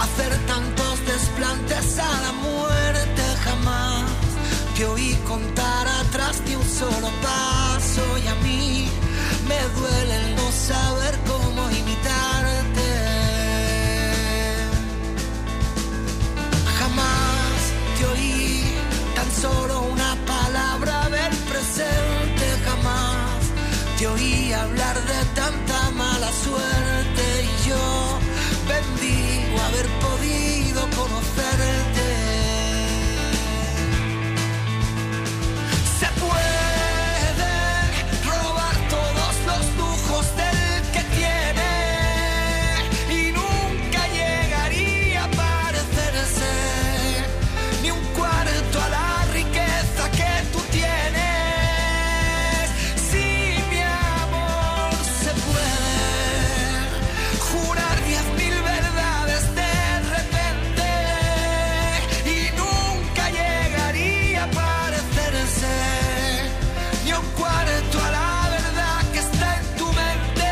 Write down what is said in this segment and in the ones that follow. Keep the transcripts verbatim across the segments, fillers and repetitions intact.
hacer tantos desplantes a la muerte. Jamás te oí contar atrás de un solo paso, y a mí me duele el no saber cómo imitarte. Jamás te oí tan solo una palabra del presente. Jamás te oí hablar de tanta mala suerte, y yo bendigo haber podido conocerte. Se puede robar todos los lujos del que tiene, y nunca llegaría a parecerse ni un cuarto a la riqueza que tú tienes. Sí, mi amor, se puede jurar diez mil verdades de repente, y nunca llegaría a parecerse ni un cuarto a la verdad que está en tu mente.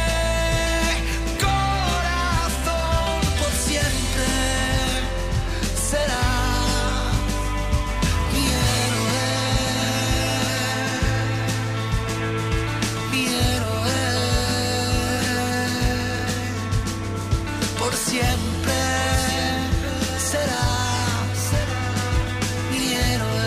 Corazón, por siempre será mi héroe, mi héroe. Por siempre será mi héroe.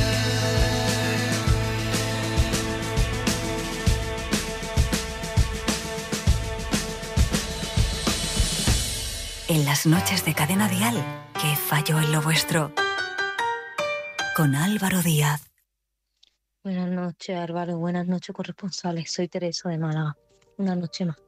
En las noches de Cadena Dial, ¿qué falló en lo vuestro? Con Álvaro Díaz. Buenas noches, Álvaro. Buenas noches, corresponsales. Soy Teresa de Málaga. Una noche más.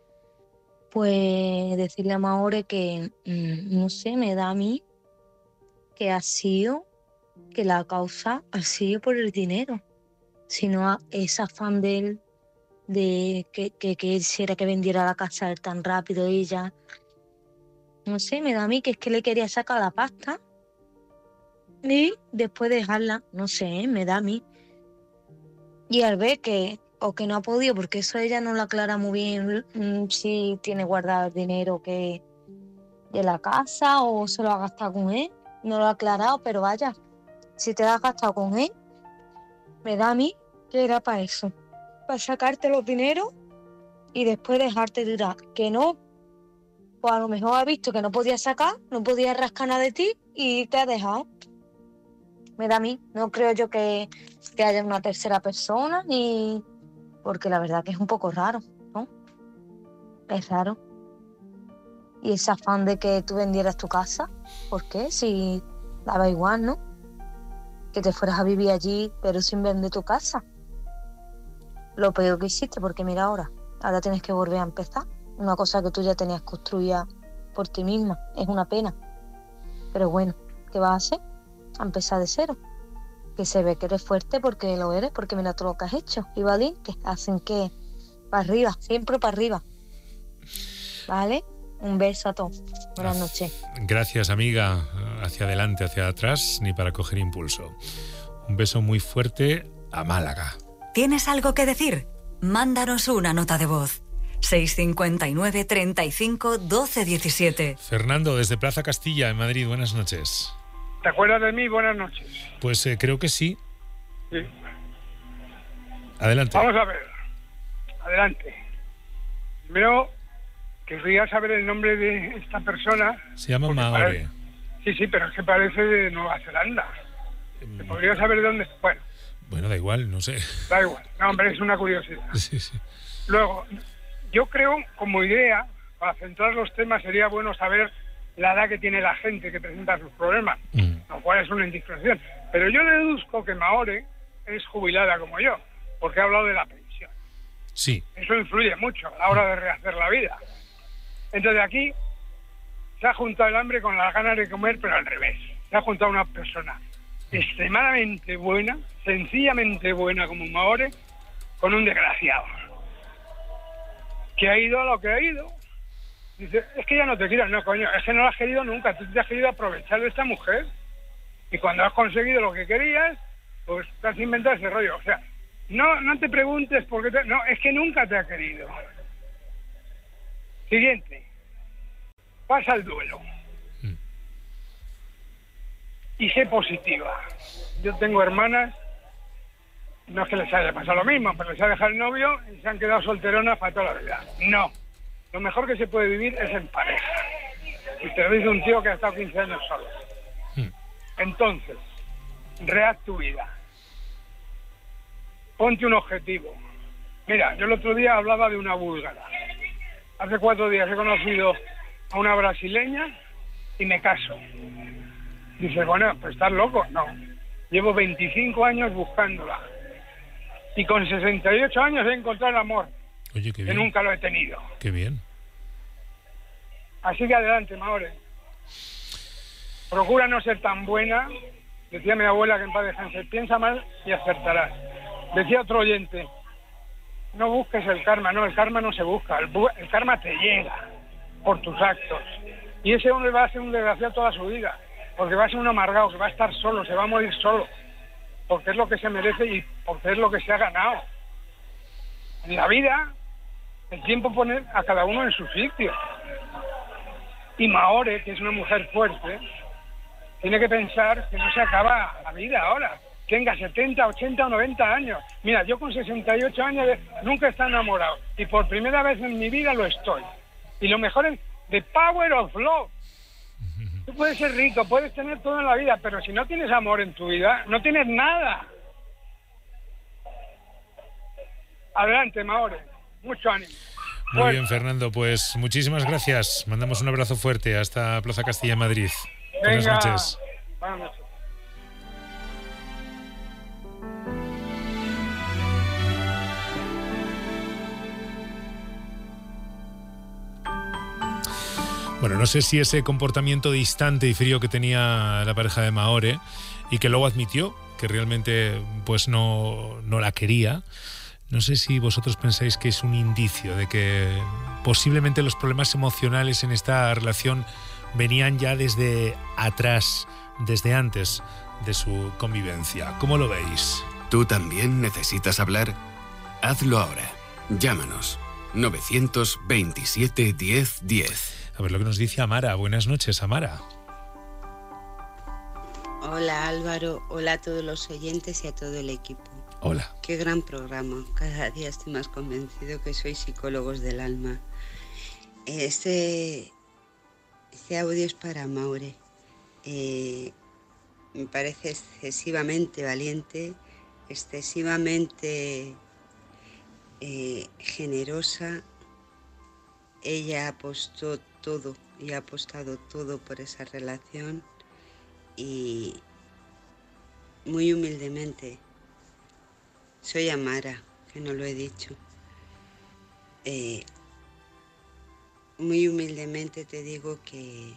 Pues decirle a Maore que, mm, no sé, me da a mí que ha sido, que la causa ha sido por el dinero. Sino a ese afán de él, de que, que, que quisiera que vendiera la casa él tan rápido, ella. No sé, me da a mí que es que le quería sacar la pasta y después dejarla. No sé, ¿eh? Me da a mí. Y al ver que, o que no ha podido, porque eso ella no lo aclara muy bien, mm, si tiene guardado el dinero que de la casa o se lo ha gastado con él. No lo ha aclarado, pero vaya, si te lo has gastado con él, me da a mí que era para eso, para sacarte los dineros y después dejarte durar. Que no, pues a lo mejor ha visto que no podía sacar, no podía rascar nada de ti y te ha dejado. Me da a mí, no creo yo que, que haya una tercera persona, ni porque la verdad que es un poco raro, ¿no? Es raro. Y ese afán de que tú vendieras tu casa, ¿por qué? Si daba igual, ¿no? Que te fueras a vivir allí, pero sin vender tu casa. Lo peor que hiciste, porque mira ahora, ahora tienes que volver a empezar. Una cosa que tú ya tenías construida por ti misma. Es una pena. Pero bueno, ¿qué vas a hacer? A empezar de cero. Que se ve que eres fuerte porque lo eres, porque mira todo lo que has hecho. Y valiente, hacen que para arriba, siempre para arriba. ¿Vale? Un beso a todos. Buenas noches. Gracias, amiga. Hacia adelante, hacia atrás, ni para coger impulso. Un beso muy fuerte a Málaga. ¿Tienes algo que decir? Mándanos una nota de voz. seis cinco nueve, treinta y cinco, doce diecisiete. Fernando, desde Plaza Castilla, en Madrid. Buenas noches. ¿Te acuerdas de mí? Buenas noches. Pues eh, creo que sí. Sí. Adelante. Vamos a ver. Adelante. Primero, querría saber el nombre de esta persona. Se llama Maore. Parece... Sí, sí, pero es que parece de Nueva Zelanda. ¿Te podría saber de dónde? Bueno. Bueno, da igual, no sé. Da igual. No, hombre, es una curiosidad. Sí, sí. Luego, yo creo, como idea, para centrar los temas, sería bueno saber la edad que tiene la gente que presenta sus problemas, mm. lo cual es una indiscreción. Pero yo deduzco que Maore es jubilada como yo, porque ha hablado de la pensión. Sí. Eso influye mucho a la hora de rehacer la vida. Entonces aquí se ha juntado el hambre con las ganas de comer, pero al revés. Se ha juntado una persona extremadamente buena, sencillamente buena como Maore, con un desgraciado. Que ha ido a lo que ha ido. Dice, es que ya no te quiero. No, coño, es que no la has querido nunca. Tú te has querido aprovechar de esta mujer. Y cuando has conseguido lo que querías, pues te has inventado ese rollo. O sea, no, no te preguntes por qué te... No, es que nunca te ha querido. Siguiente. Pasa el duelo. y sé positiva. Yo tengo hermanas, no es que les haya pasado lo mismo, pero les ha dejado el novio y se han quedado solteronas para toda la vida. No, lo mejor que se puede vivir es en pareja. Y te lo dice un tío que ha estado quince años solo. Entonces, rehaz tu vida. Ponte un objetivo. Mira, yo el otro día hablaba de una búlgara. Hace cuatro días he conocido a una brasileña y me caso. Dice, bueno, pues estás loco. No, llevo veinticinco años buscándola. Y con sesenta y ocho años he encontrado el amor. Oye, qué bien. Que nunca lo he tenido. Qué bien. Así que adelante, Maure. Procura no ser tan buena. Decía mi abuela, que en paz descanse, piensa mal y acertarás. Decía otro oyente, no busques el karma. No, el karma no se busca. El, bu- el karma te llega por tus actos. Y ese hombre va a ser un desgraciado toda su vida. Porque va a ser un amargado, que va a estar solo, se va a morir solo. Porque es lo que se merece y porque es lo que se ha ganado. En la vida, el tiempo pone a cada uno en su sitio. Y Maore, que es una mujer fuerte, tiene que pensar que no se acaba la vida ahora. Tenga setenta, ochenta o noventa años. Mira, yo con sesenta y ocho años nunca he estado enamorado. Y por primera vez en mi vida lo estoy. Y lo mejor es the power of love. Tú puedes ser rico, puedes tener todo en la vida, pero si no tienes amor en tu vida, no tienes nada. Adelante, Maure. Mucho ánimo. Muy Fuerza. bien, Fernando, pues muchísimas gracias. Mandamos un abrazo fuerte hasta Plaza Castilla, Madrid. Buenas Venga. noches. Buenas noches. Bueno, no sé si ese comportamiento distante y frío que tenía la pareja de Maore y que luego admitió que realmente pues no, no la quería, no sé si vosotros pensáis que es un indicio de que posiblemente los problemas emocionales en esta relación venían ya desde atrás, desde antes de su convivencia. ¿Cómo lo veis? ¿Tú también necesitas hablar? Hazlo ahora. Llámanos. novecientos veintisiete diez diez. A ver lo que nos dice Amara. Buenas noches, Amara. Hola Álvaro, hola a todos los oyentes y a todo el equipo. Hola. Qué gran programa. Cada día estoy más convencido que sois psicólogos del alma. Este, este audio es para Maure. Eh, me parece excesivamente valiente, excesivamente eh, generosa. Ella apostó todo y ha apostado todo por esa relación y muy humildemente, soy Amara, que no lo he dicho, eh, muy humildemente te digo que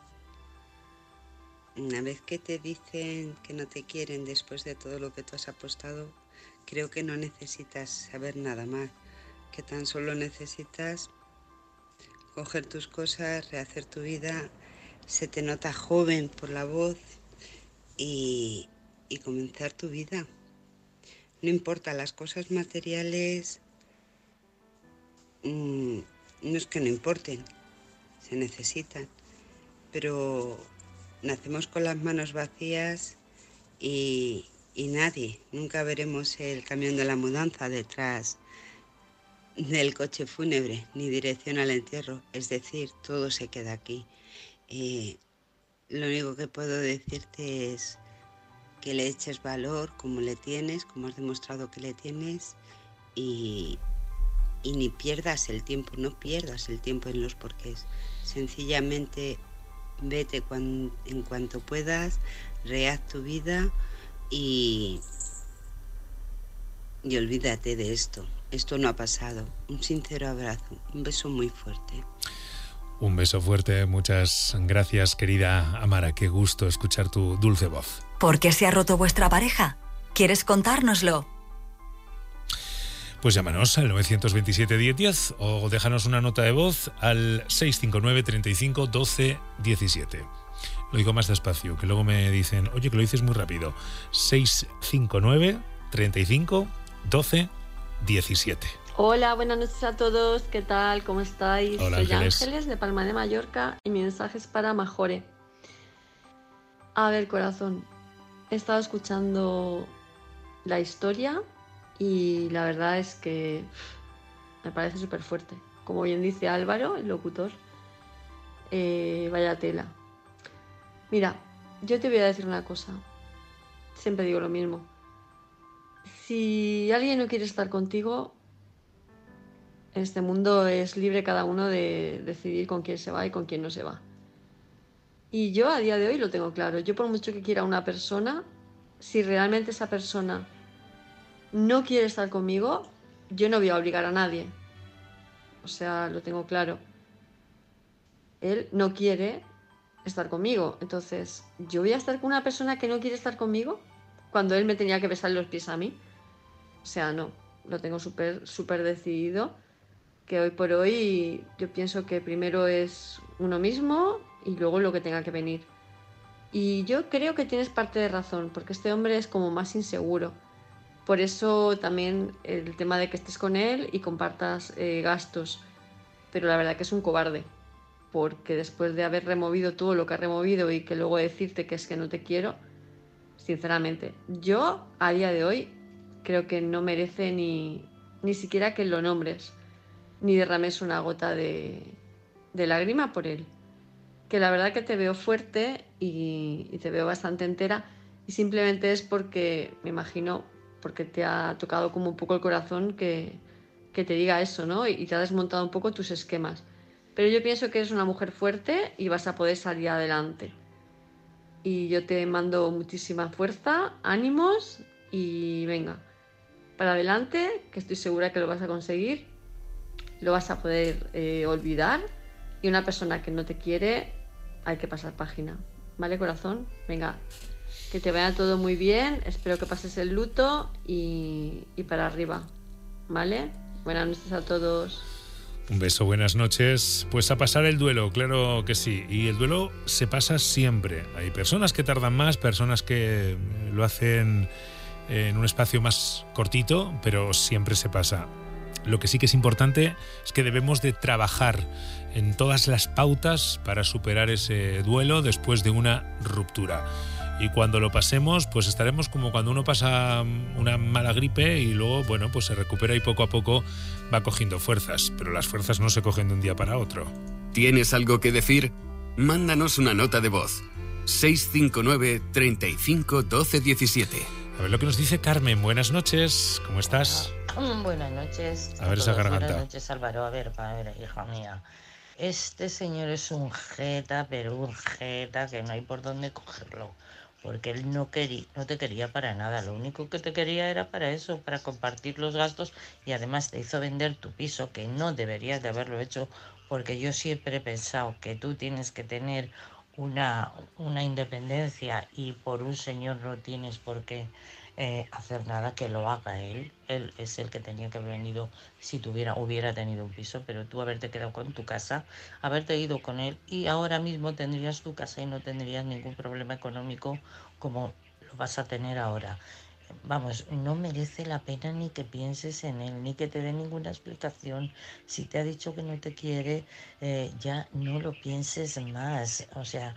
una vez que te dicen que no te quieren después de todo lo que tú has apostado, creo que no necesitas saber nada más, que tan solo necesitas coger tus cosas, rehacer tu vida, se te nota joven por la voz y, y comenzar tu vida. No importa, las cosas materiales mmm, no es que no importen, se necesitan, pero nacemos con las manos vacías y, y nadie, nunca veremos el camión de la mudanza detrás del coche fúnebre, ni dirección al entierro, es decir, todo se queda aquí. Eh, lo único que puedo decirte es que le eches valor como le tienes, como has demostrado que le tienes, y, y ni pierdas el tiempo, no pierdas el tiempo en los porqués. Sencillamente vete cuan, en cuanto puedas, rehaz tu vida y, y olvídate de esto. Esto no ha pasado. Un sincero abrazo, un beso muy fuerte. Un beso fuerte, muchas gracias, querida Amara. Qué gusto escuchar tu dulce voz. ¿Por qué se ha roto vuestra pareja? ¿Quieres contárnoslo? Pues llámanos al novecientos veintisiete diez diez o déjanos una nota de voz al seiscientos cincuenta y nueve, treinta y cinco, doce, diecisiete. Lo digo más despacio, que luego me dicen, oye, que lo dices muy rápido. seiscientos cincuenta y nueve, treinta y cinco, doce, diecisiete. Hola, buenas noches a todos. ¿Qué tal? ¿Cómo estáis? Hola, Soy Ángeles. Ángeles de Palma de Mallorca y mi mensaje es para Majore. A ver, corazón, he estado escuchando la historia y la verdad es que me parece súper fuerte. Como bien dice Álvaro, el locutor, eh, vaya tela. Mira, yo te voy a decir una cosa. Siempre digo lo mismo. Si alguien no quiere estar contigo, en este mundo es libre cada uno de decidir con quién se va y con quién no se va. Y yo a día de hoy lo tengo claro. Yo por mucho que quiera una persona, si realmente esa persona no quiere estar conmigo, yo no voy a obligar a nadie. O sea, lo tengo claro. Él no quiere estar conmigo. Entonces, ¿yo voy a estar con una persona que no quiere estar conmigo? Cuando él me tenía que besar los pies a mí. O sea, no. Lo tengo súper, súper decidido. Que hoy por hoy yo pienso que primero es uno mismo y luego lo que tenga que venir. Y yo creo que tienes parte de razón, porque este hombre es como más inseguro. Por eso también el tema de que estés con él y compartas eh, gastos. Pero la verdad que es un cobarde, porque después de haber removido todo lo que ha removido y que luego decirte que es que no te quiero, sinceramente, yo a día de hoy creo que no merece ni, ni siquiera que lo nombres, ni derrames una gota de, de lágrima por él. Que la verdad que te veo fuerte y, y te veo bastante entera, y simplemente es porque, me imagino, porque te ha tocado como un poco el corazón que, que te diga eso, ¿no? Y, y te ha desmontado un poco tus esquemas. Pero yo pienso que eres una mujer fuerte y vas a poder salir adelante. Y yo te mando muchísima fuerza, ánimos y venga, para adelante, que estoy segura que lo vas a conseguir, lo vas a poder eh, olvidar. Y una persona que no te quiere, hay que pasar página. ¿Vale, corazón? Venga, que te vaya todo muy bien. Espero que pases el luto y, y para arriba. ¿Vale? Buenas noches a todos. Un beso, buenas noches. Pues a pasar el duelo, claro que sí. Y el duelo se pasa siempre. Hay personas que tardan más, personas que lo hacen en un espacio más cortito, pero siempre se pasa. Lo que sí que es importante es que debemos de trabajar en todas las pautas para superar ese duelo después de una ruptura. Y cuando lo pasemos, pues estaremos como cuando uno pasa una mala gripe y luego, bueno, pues se recupera y poco a poco va cogiendo fuerzas. Pero las fuerzas no se cogen de un día para otro. ¿Tienes algo que decir? Mándanos una nota de voz. seis cinco nueve, treinta y cinco, doce diecisiete. A ver lo que nos dice Carmen. Buenas noches, ¿cómo estás? Buenas noches. A ver esa garganta. Buenas noches, Álvaro. A ver, a ver, hija mía. Este señor es un jeta, pero un jeta que no hay por dónde cogerlo. Porque él no quería, no te quería para nada. Lo único que te quería era para eso, para compartir los gastos, y además te hizo vender tu piso, que no deberías de haberlo hecho, porque yo siempre he pensado que tú tienes que tener una, una independencia y por un señor no tienes por qué eh, hacer nada, que lo haga él. Él es el que tenía que haber venido si tuviera, hubiera tenido un piso, pero tú haberte quedado con tu casa, haberte ido con él y ahora mismo tendrías tu casa y no tendrías ningún problema económico como lo vas a tener ahora. Vamos, no merece la pena ni que pienses en él, ni que te dé ninguna explicación. Si te ha dicho que no te quiere, eh, ya no lo pienses más. O sea,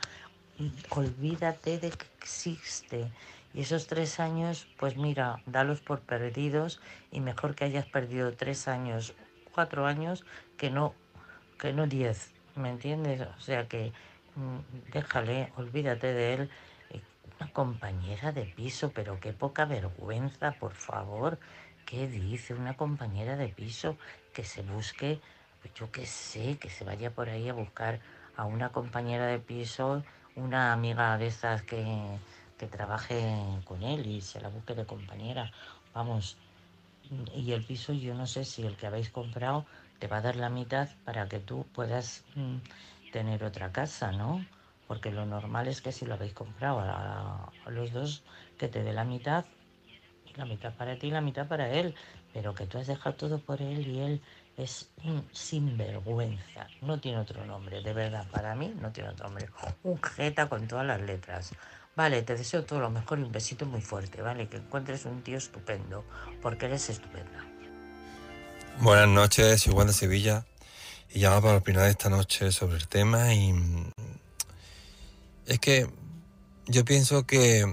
olvídate de que existe. Y esos tres años, pues mira, dalos por perdidos, y mejor que hayas perdido tres años, cuatro años, que no, que no diez, ¿me entiendes? O sea que mmm, déjale, olvídate de él. Una compañera de piso, pero qué poca vergüenza, por favor. ¿Qué dice una compañera de piso? Que se busque, pues yo qué sé, que se vaya por ahí a buscar a una compañera de piso, una amiga de estas que, que trabaje con él y se la busque de compañera. Vamos, y el piso yo no sé si el que habéis comprado te va a dar la mitad para que tú puedas mmm, tener otra casa, ¿no? Porque lo normal es que si lo habéis comprado a, a los dos, que te dé la mitad, la mitad para ti y la mitad para él. Pero que tú has dejado todo por él y él es un sinvergüenza. No tiene otro nombre, de verdad, para mí no tiene otro nombre. Un jeta con todas las letras. Vale, te deseo todo lo mejor y un besito muy fuerte, ¿vale? Que encuentres un tío estupendo, porque eres estupenda. Buenas noches, soy Juan de Sevilla y llamo para opinar esta noche sobre el tema y... Es que yo pienso que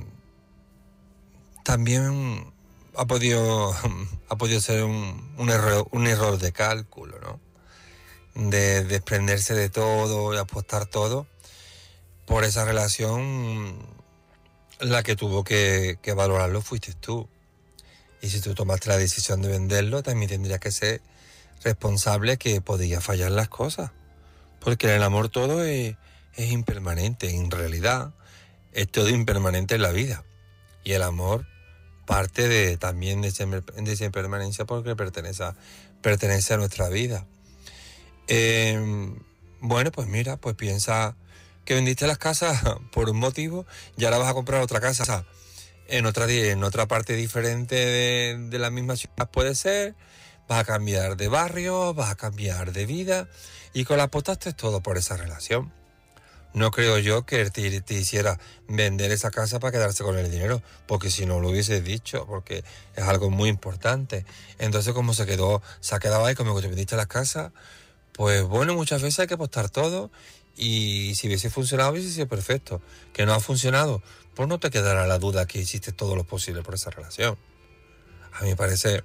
también ha podido, ha podido ser un, un, error, un error de cálculo, ¿no? De desprenderse de todo y apostar todo por esa relación. La que tuvo que, que valorarlo fuiste tú. Y si tú tomaste la decisión de venderlo, también tendrías que ser responsable que podía fallar las cosas. Porque el amor todo es, es impermanente. En realidad, es todo impermanente en la vida. Y el amor parte de, también de, ese, de esa impermanencia porque pertenece a, pertenece a nuestra vida. Eh, bueno, pues mira, pues piensa que vendiste las casas por un motivo y ahora vas a comprar otra casa en otra, en otra parte diferente de, de la misma ciudad, puede ser. Vas a cambiar de barrio, vas a cambiar de vida y con la apostaste todo por esa relación. No creo yo que él te, te hiciera vender esa casa para quedarse con el dinero, porque si no lo hubieses dicho, porque es algo muy importante. Entonces, como se quedó, se ha quedado ahí, como que te vendiste las casas, pues bueno, muchas veces hay que apostar todo y si hubiese funcionado hubiese sido perfecto. Que no ha funcionado, pues no te quedará la duda que hiciste todo lo posible por esa relación. A mí me parece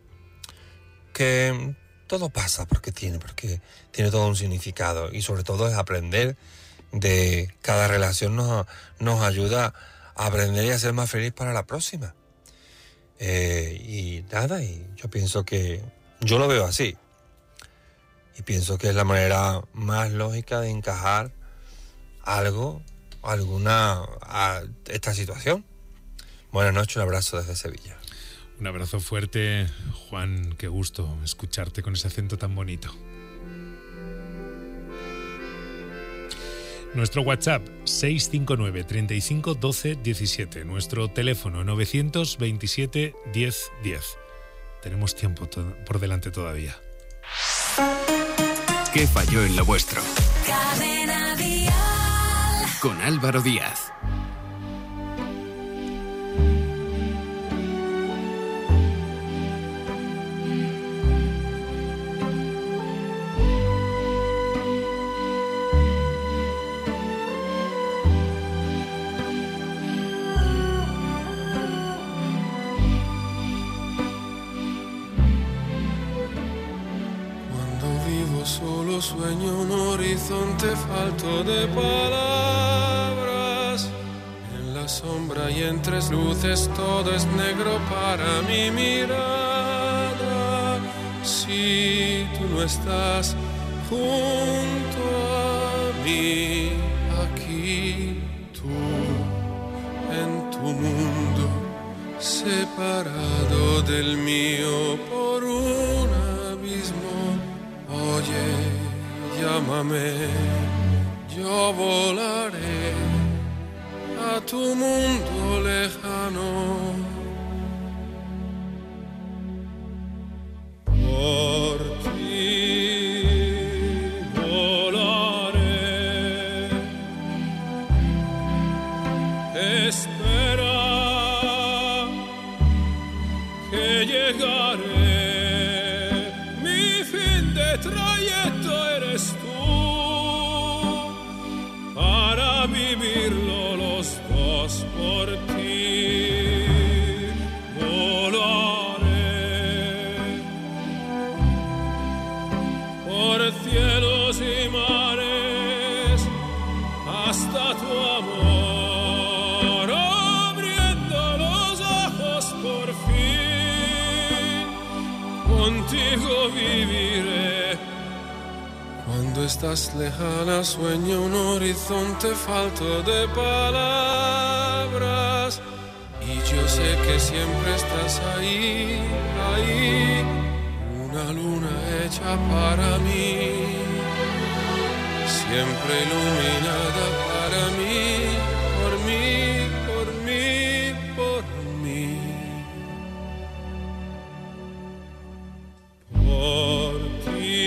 que todo pasa porque tiene, porque tiene todo un significado y sobre todo es aprender de cada relación nos, nos ayuda a aprender y a ser más feliz para la próxima. Eh, y nada, y yo pienso que yo lo veo así. Y pienso que es la manera más lógica de encajar algo, alguna, a esta situación. Buenas noches, un abrazo desde Sevilla. Un abrazo fuerte, Juan, qué gusto escucharte con ese acento tan bonito. Nuestro WhatsApp seis cinco nueve, treinta y cinco, doce, diecisiete. Nuestro teléfono novecientos veintisiete, diez, diez. Tenemos tiempo to- por delante todavía. ¿Qué falló en lo vuestro? Cadena Dial. Con Álvaro Díaz. Solo sueño un horizonte falto de palabras. En la sombra y entre luces todo es negro para mi mirada. Si tú no estás junto a mí, aquí tú, en tu mundo, separado del mío por un abismo. Oye, llámame, yo volaré a tu mundo lejano. Por ti volaré. Espera que llegaré. Trayecto eres tú para vivirlo los dos por ti. Volaré por cielos y mares hasta tu amor, abriendo los ojos por fin. Contigo viviré. Cuando estás lejana sueño un horizonte falto de palabras. Y yo sé que siempre estás ahí, ahí. Una luna hecha para mí, siempre iluminada para mí, por mí, por mí, por mí. Por ti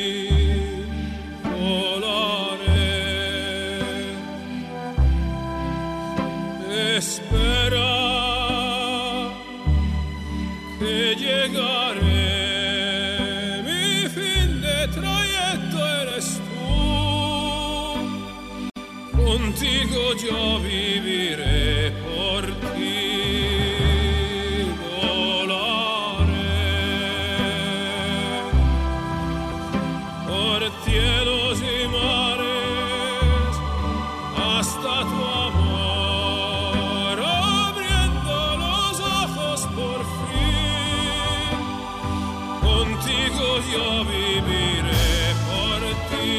espera que llegaré, mi fin de trayecto eres tú, contigo yo viviré por ti, volaré por cielos y mares hasta tu amor, abriendo los ojos por fin, contigo yo viviré por ti.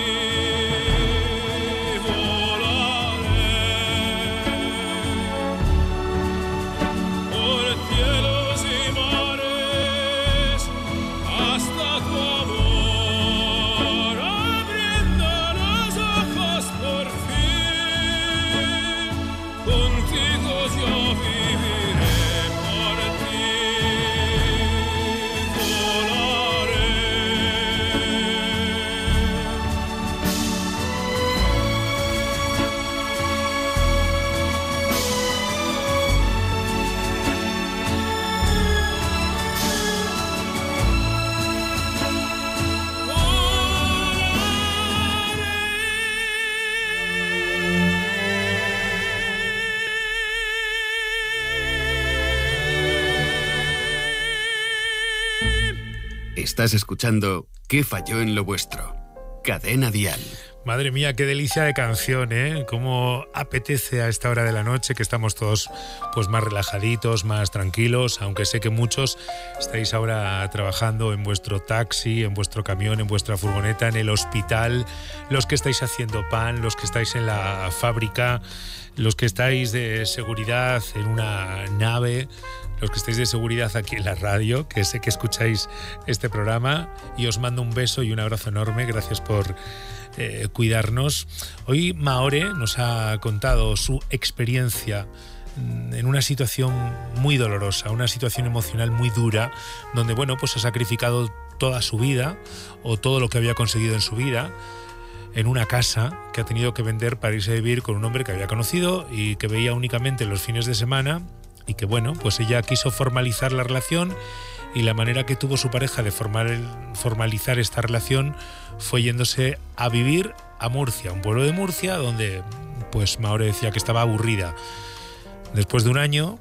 Estás escuchando ¿Qué falló en lo vuestro? Cadena Dial. Madre mía, qué delicia de canción, ¿eh? Cómo apetece a esta hora de la noche, que estamos todos pues más relajaditos, más tranquilos, aunque sé que muchos estáis ahora trabajando en vuestro taxi, en vuestro camión, en vuestra furgoneta, en el hospital, los que estáis haciendo pan, los que estáis en la fábrica, los que estáis de seguridad en una nave, los que estáis de seguridad aquí en la radio, que sé que escucháis este programa, y os mando un beso y un abrazo enorme. Gracias por eh, cuidarnos. Hoy Maore nos ha contado su experiencia en una situación muy dolorosa, una situación emocional muy dura, donde bueno, pues ha sacrificado toda su vida o todo lo que había conseguido en su vida en una casa que ha tenido que vender para irse a vivir con un hombre que había conocido y que veía únicamente los fines de semana. Y que bueno, pues ella quiso formalizar la relación, y la manera que tuvo su pareja de formar, formalizar esta relación fue yéndose a vivir a Murcia, un pueblo de Murcia donde pues Maore decía que estaba aburrida. Después de un año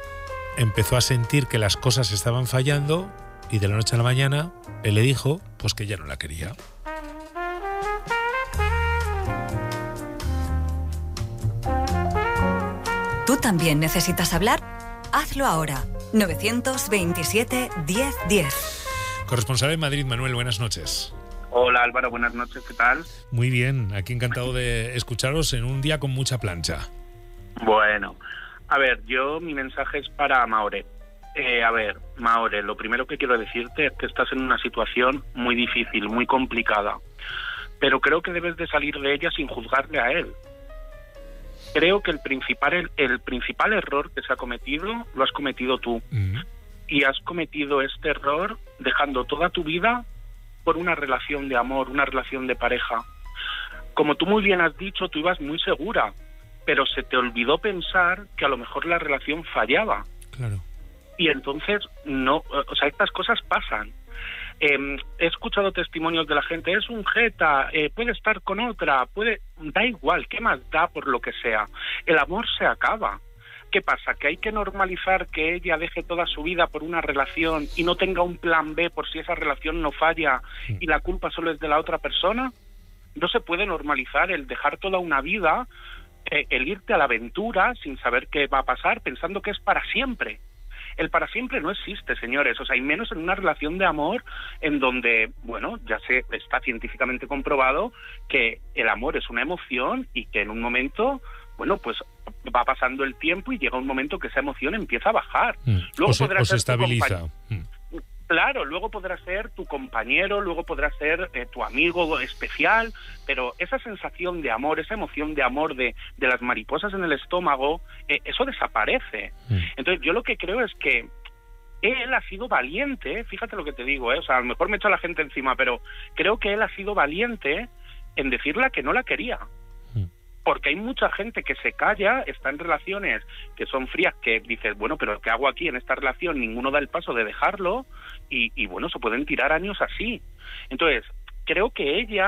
empezó a sentir que las cosas estaban fallando, y de la noche a la mañana él le dijo pues que ya no la quería. ¿Tú también necesitas hablar? Hazlo ahora. nueve veintisiete, diez diez. Corresponsal en Madrid, Manuel, buenas noches. Hola Álvaro, buenas noches, ¿qué tal? Muy bien, aquí encantado de escucharos en un día con mucha plancha. Bueno, a ver, yo mi mensaje es para Maore. Eh, a ver, Maore, lo primero que quiero decirte es que estás en una situación muy difícil, muy complicada, pero creo que debes de salir de ella sin juzgarle a él. Creo que el principal, el, el principal error que se ha cometido lo has cometido tú. Mm. Y has cometido este error dejando toda tu vida por una relación de amor, una relación de pareja. Como tú muy bien has dicho, tú ibas muy segura, pero se te olvidó pensar que a lo mejor la relación fallaba. Claro. Y entonces, no, o sea, estas cosas pasan. Eh, he escuchado testimonios de la gente, es un jeta, eh, puede estar con otra, puede, da igual, ¿qué más da por lo que sea? El amor se acaba. ¿Qué pasa? ¿Que hay que normalizar que ella deje toda su vida por una relación y no tenga un plan B por si esa relación no falla y la culpa solo es de la otra persona? No se puede normalizar el dejar toda una vida, eh, el irte a la aventura sin saber qué va a pasar, pensando que es para siempre. El para siempre no existe, señores, o sea, y menos en una relación de amor en donde, bueno, ya se está científicamente comprobado que el amor es una emoción y que en un momento, bueno, pues va pasando el tiempo y llega un momento que esa emoción empieza a bajar. Mm. Luego o se, podrá o ser se estabiliza. Mm. Claro, luego podrá ser tu compañero, luego podrá ser eh, tu amigo especial, pero esa sensación de amor, esa emoción de amor de, de las mariposas en el estómago, eh, eso desaparece. Mm. Entonces yo lo que creo es que él ha sido valiente, fíjate lo que te digo, eh, o sea, a lo mejor me echa la gente encima, pero creo que él ha sido valiente en decirle que no la quería. Porque hay mucha gente que se calla, está en relaciones que son frías, que dices, bueno, pero ¿qué hago aquí en esta relación? Ninguno da el paso de dejarlo y, y bueno, se pueden tirar años así. Entonces, creo que ella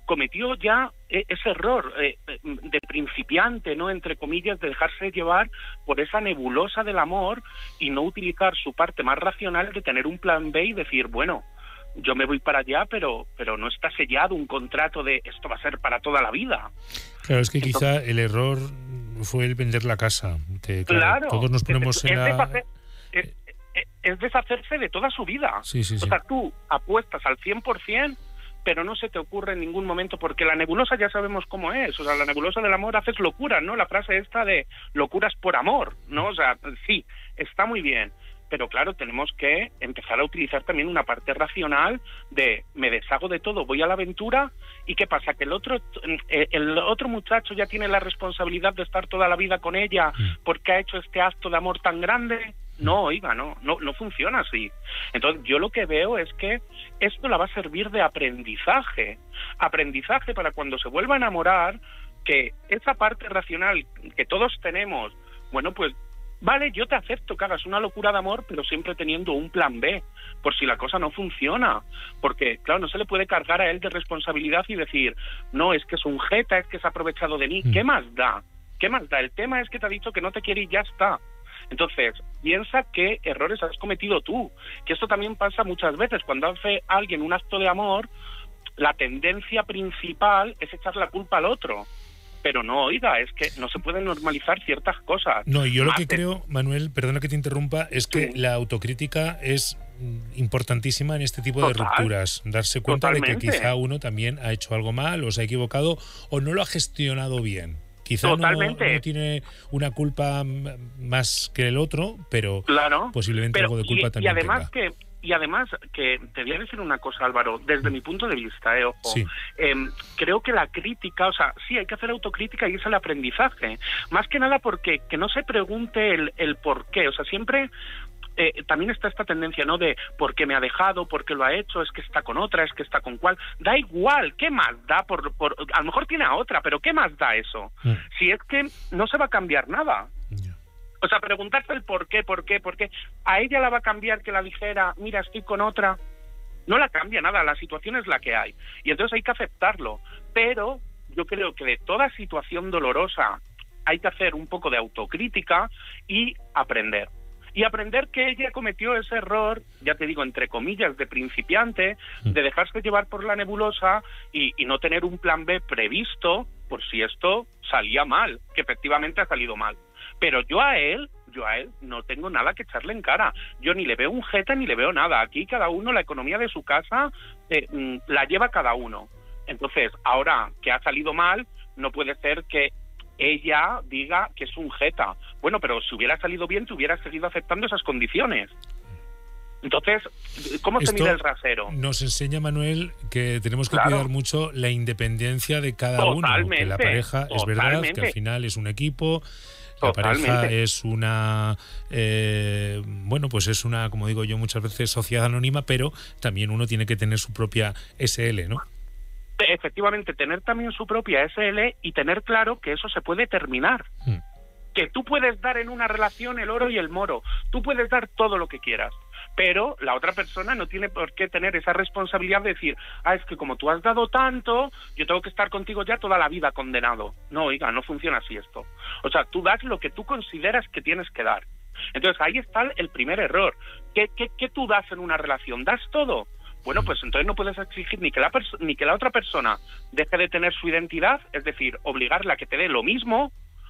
cometió ya eh, ese error eh, de principiante, ¿no?, entre comillas, de dejarse llevar por esa nebulosa del amor y no utilizar su parte más racional de tener un plan B y decir, bueno, yo me voy para allá, pero pero no está sellado un contrato de esto va a ser para toda la vida. Claro, es que Entonces, quizá el error fue el vender la casa. Que, claro, claro, todos nos ponemos es, en es la... deshacer, es, es- es deshacerse de toda su vida. Sí, sí, sí. O sea, tú apuestas al cien por ciento, pero no se te ocurre en ningún momento, porque la nebulosa ya sabemos cómo es. O sea, la nebulosa del amor haces locuras, ¿no? La frase esta de locuras por amor, ¿no? O sea, sí, está muy bien. Pero claro, tenemos que empezar a utilizar también una parte racional de me deshago de todo, voy a la aventura y ¿qué pasa? Que el otro eh, el otro muchacho ya tiene la responsabilidad de estar toda la vida con ella porque ha hecho este acto de amor tan grande. No, oiga, no, no, no funciona así. Entonces yo lo que veo es que esto la va a servir de aprendizaje, aprendizaje para cuando se vuelva a enamorar, que esa parte racional que todos tenemos, bueno, pues vale, yo te acepto que hagas una locura de amor, pero siempre teniendo un plan B, por si la cosa no funciona. Porque, claro, no se le puede cargar a él de responsabilidad y decir, no, es que es un jeta, es que se ha aprovechado de mí. ¿Qué más da? ¿Qué más da? El tema es que te ha dicho que no te quiere y ya está. Entonces, piensa qué errores has cometido tú. Que esto también pasa muchas veces. Cuando hace alguien un acto de amor, la tendencia principal es echar la culpa al otro. Pero no, oiga, es que no se pueden normalizar ciertas cosas. No, y yo lo Más que de- creo, Manuel, perdona que te interrumpa, es que la autocrítica es mm, importantísima en este tipo de Total. rupturas. Darse cuenta de que Totalmente. quizá uno también ha hecho algo mal, o se ha equivocado, o no lo ha gestionado bien. Quizá no, Totalmente. no tiene una culpa m- más que el otro, pero Claro, posiblemente pero algo de culpa y, también y además tenga. que y además que te voy a decir una cosa, Álvaro, desde mi punto de vista, eh, ojo, Sí. em, creo que la crítica, o sea, sí hay que hacer autocrítica y es el aprendizaje, más que nada porque que no se pregunte el, el por qué, o sea, siempre eh, también está esta tendencia, ¿no?, de por qué me ha dejado, por qué lo ha hecho, es que está con otra, es que está con cuál, da igual, ¿qué más da? por, por a lo mejor tiene a otra, pero ¿qué más da eso? Si es que no se va a cambiar nada. O sea, preguntarse el por qué, por qué, por qué. ¿A ella la va a cambiar que la dijera, mira, estoy con otra? No la cambia nada, la situación es la que hay. Y entonces hay que aceptarlo. Pero yo creo que de toda situación dolorosa hay que hacer un poco de autocrítica y aprender. Y aprender que ella cometió ese error, ya te digo, entre comillas, de principiante, de dejarse llevar por la nebulosa y, y no tener un plan B previsto por si esto salía mal, que efectivamente ha salido mal. Pero yo a él, yo a él no tengo nada que echarle en cara. Yo ni le veo un jeta ni le veo nada. Aquí cada uno, la economía de su casa eh, mm, la lleva cada uno. Entonces, ahora que ha salido mal, no puede ser que ella diga que es un jeta. Bueno, pero si hubiera salido bien, te hubieras seguido aceptando esas condiciones. Entonces, ¿cómo se Esto mide el rasero? nos enseña, Manuel, que tenemos que Claro. cuidar mucho la independencia de cada uno. Que Totalmente, la pareja, es verdad, que totalmente. al final es un equipo. La pareja Totalmente. es una, eh, bueno, pues es una, como digo yo muchas veces, sociedad anónima, pero también uno tiene que tener su propia S L, ¿no? Efectivamente, tener también su propia S L y tener claro que eso se puede terminar. Mm. Que tú puedes dar en una relación el oro y el moro, tú puedes dar todo lo que quieras, pero la otra persona no tiene por qué tener esa responsabilidad de decir, ah, es que como tú has dado tanto, yo tengo que estar contigo ya toda la vida condenado. No, oiga, no funciona así esto. O sea, tú das lo que tú consideras que tienes que dar. Entonces ahí está el primer error. ¿Qué, qué, qué tú das en una relación? ¿Das todo? Bueno, pues entonces no puedes exigir ni que la perso- ni que la otra persona deje de tener su identidad, es decir, obligarla a que te dé lo mismo,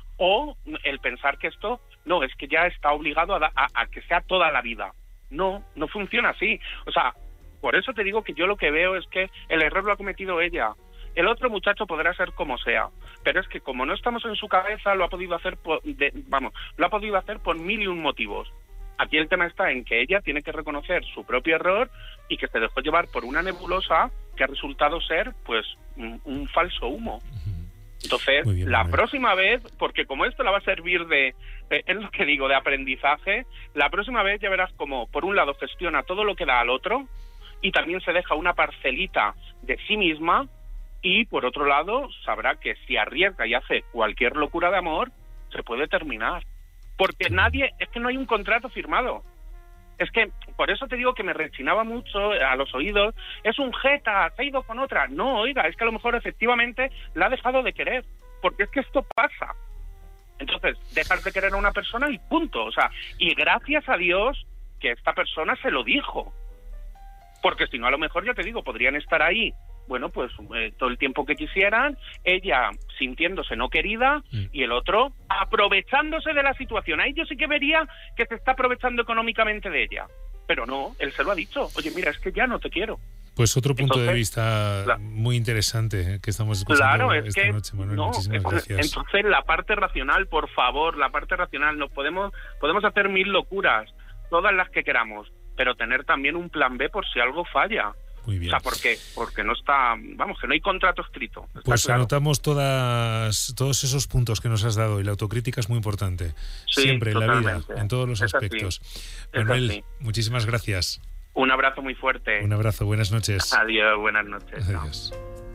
o el pensar que esto, no, es que ya está obligado a, da- a, a que sea toda la vida. No, no funciona así. O sea, por eso te digo que yo lo que veo es que el error lo ha cometido ella. El otro muchacho podrá ser como sea, pero es que como no estamos en su cabeza, lo ha podido hacer por, de, vamos, lo ha podido hacer por mil y un motivos. Aquí el tema está en que ella tiene que reconocer su propio error y que se dejó llevar por una nebulosa que ha resultado ser, pues, un, un falso humo. Entonces, Muy bien, la Manuel. próxima vez, porque como esto la va a servir de, eh, es lo que digo, de aprendizaje, la próxima vez ya verás como, por un lado, gestiona todo lo que da al otro y también se deja una parcelita de sí misma, y por otro lado, sabrá que si arriesga y hace cualquier locura de amor, se puede terminar. Porque nadie, es que no hay un contrato firmado. Es que por eso te digo que me rechinaba mucho a los oídos, es un jeta, se ha ido con otra. No, oiga, es que a lo mejor efectivamente la ha dejado de querer, porque es que esto pasa. Entonces, dejas de querer a una persona y punto. O sea, y gracias a Dios que esta persona se lo dijo. Porque si no, a lo mejor, ya te digo, podrían estar ahí, bueno, pues eh, todo el tiempo que quisieran, ella sintiéndose no querida mm. y el otro aprovechándose de la situación. Ahí yo sí que vería que se está aprovechando económicamente de ella. Pero no, él se lo ha dicho. Oye, mira, es que ya no te quiero. Pues otro punto entonces, de vista la, muy interesante eh, que estamos escuchando claro, es esta que, noche, Manuel. No, muchísimas es, gracias. Entonces, la parte racional, por favor, la parte racional, nos podemos, podemos hacer mil locuras, todas las que queramos, pero tener también un plan B por si algo falla. Muy bien. O sea, ¿por qué? Porque no está, vamos, que no hay contrato escrito. Pues claro. Anotamos todas, todos esos puntos que nos has dado, y la autocrítica es muy importante. Sí, siempre totalmente. En la vida, en todos los es aspectos. Así. Manuel, así. muchísimas gracias. Un abrazo muy fuerte. Un abrazo, buenas noches. Adiós, buenas noches. Adiós.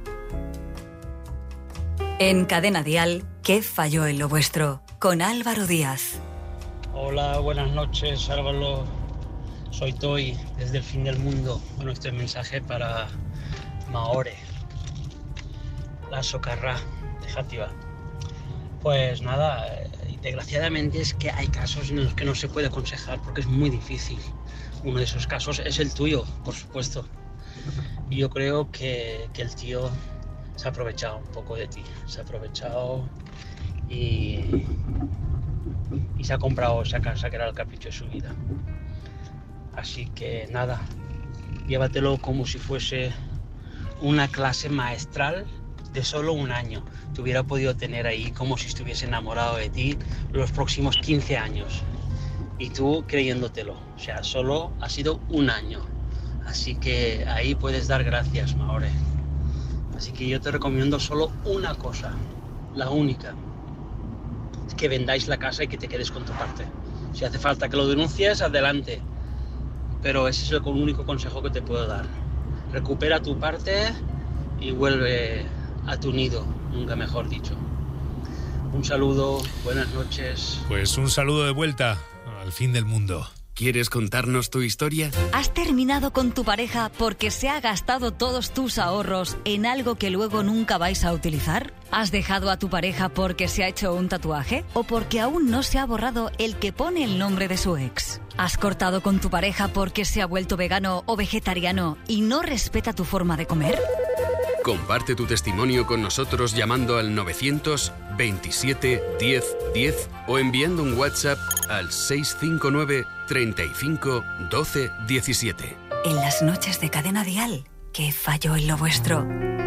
En Cadena Dial, ¿qué falló en lo vuestro? Con Álvaro Díaz. Hola, buenas noches, Álvaro. Soy Toy, desde el fin del mundo. Bueno, este mensaje para Maore, la socarrá de Játiva. Pues nada, desgraciadamente es que hay casos en los que no se puede aconsejar porque es muy difícil. Uno de esos casos es el tuyo, por supuesto. Y yo creo que, que el tío se ha aprovechado un poco de ti. Se ha aprovechado y, y se ha comprado esa casa que era el capricho de su vida. Así que nada, llévatelo como si fuese una clase maestral de solo un año. Te hubiera podido tener ahí como si estuviese enamorado de ti los próximos quince años. Y tú creyéndotelo. O sea, solo ha sido un año. Así que ahí puedes dar gracias, Maore. Así que yo te recomiendo solo una cosa, la única. Es que vendáis la casa y que te quedes con tu parte. Si hace falta que lo denuncies, adelante. Pero ese es el único consejo que te puedo dar. Recupera tu parte y vuelve a tu nido, nunca mejor dicho. Un saludo, buenas noches. Pues un saludo de vuelta al fin del mundo. ¿Quieres contarnos tu historia? ¿Has terminado con tu pareja porque se ha gastado todos tus ahorros en algo que luego nunca vais a utilizar? ¿Has dejado a tu pareja porque se ha hecho un tatuaje? ¿O porque aún no se ha borrado el que pone el nombre de su ex? ¿Has cortado con tu pareja porque se ha vuelto vegano o vegetariano y no respeta tu forma de comer? Comparte tu testimonio con nosotros llamando al novecientos veintisiete diez diez o enviando un WhatsApp al seis cinco nueve treinta y cinco doce diecisiete. En las noches de Cadena Dial, ¿qué falló en lo vuestro?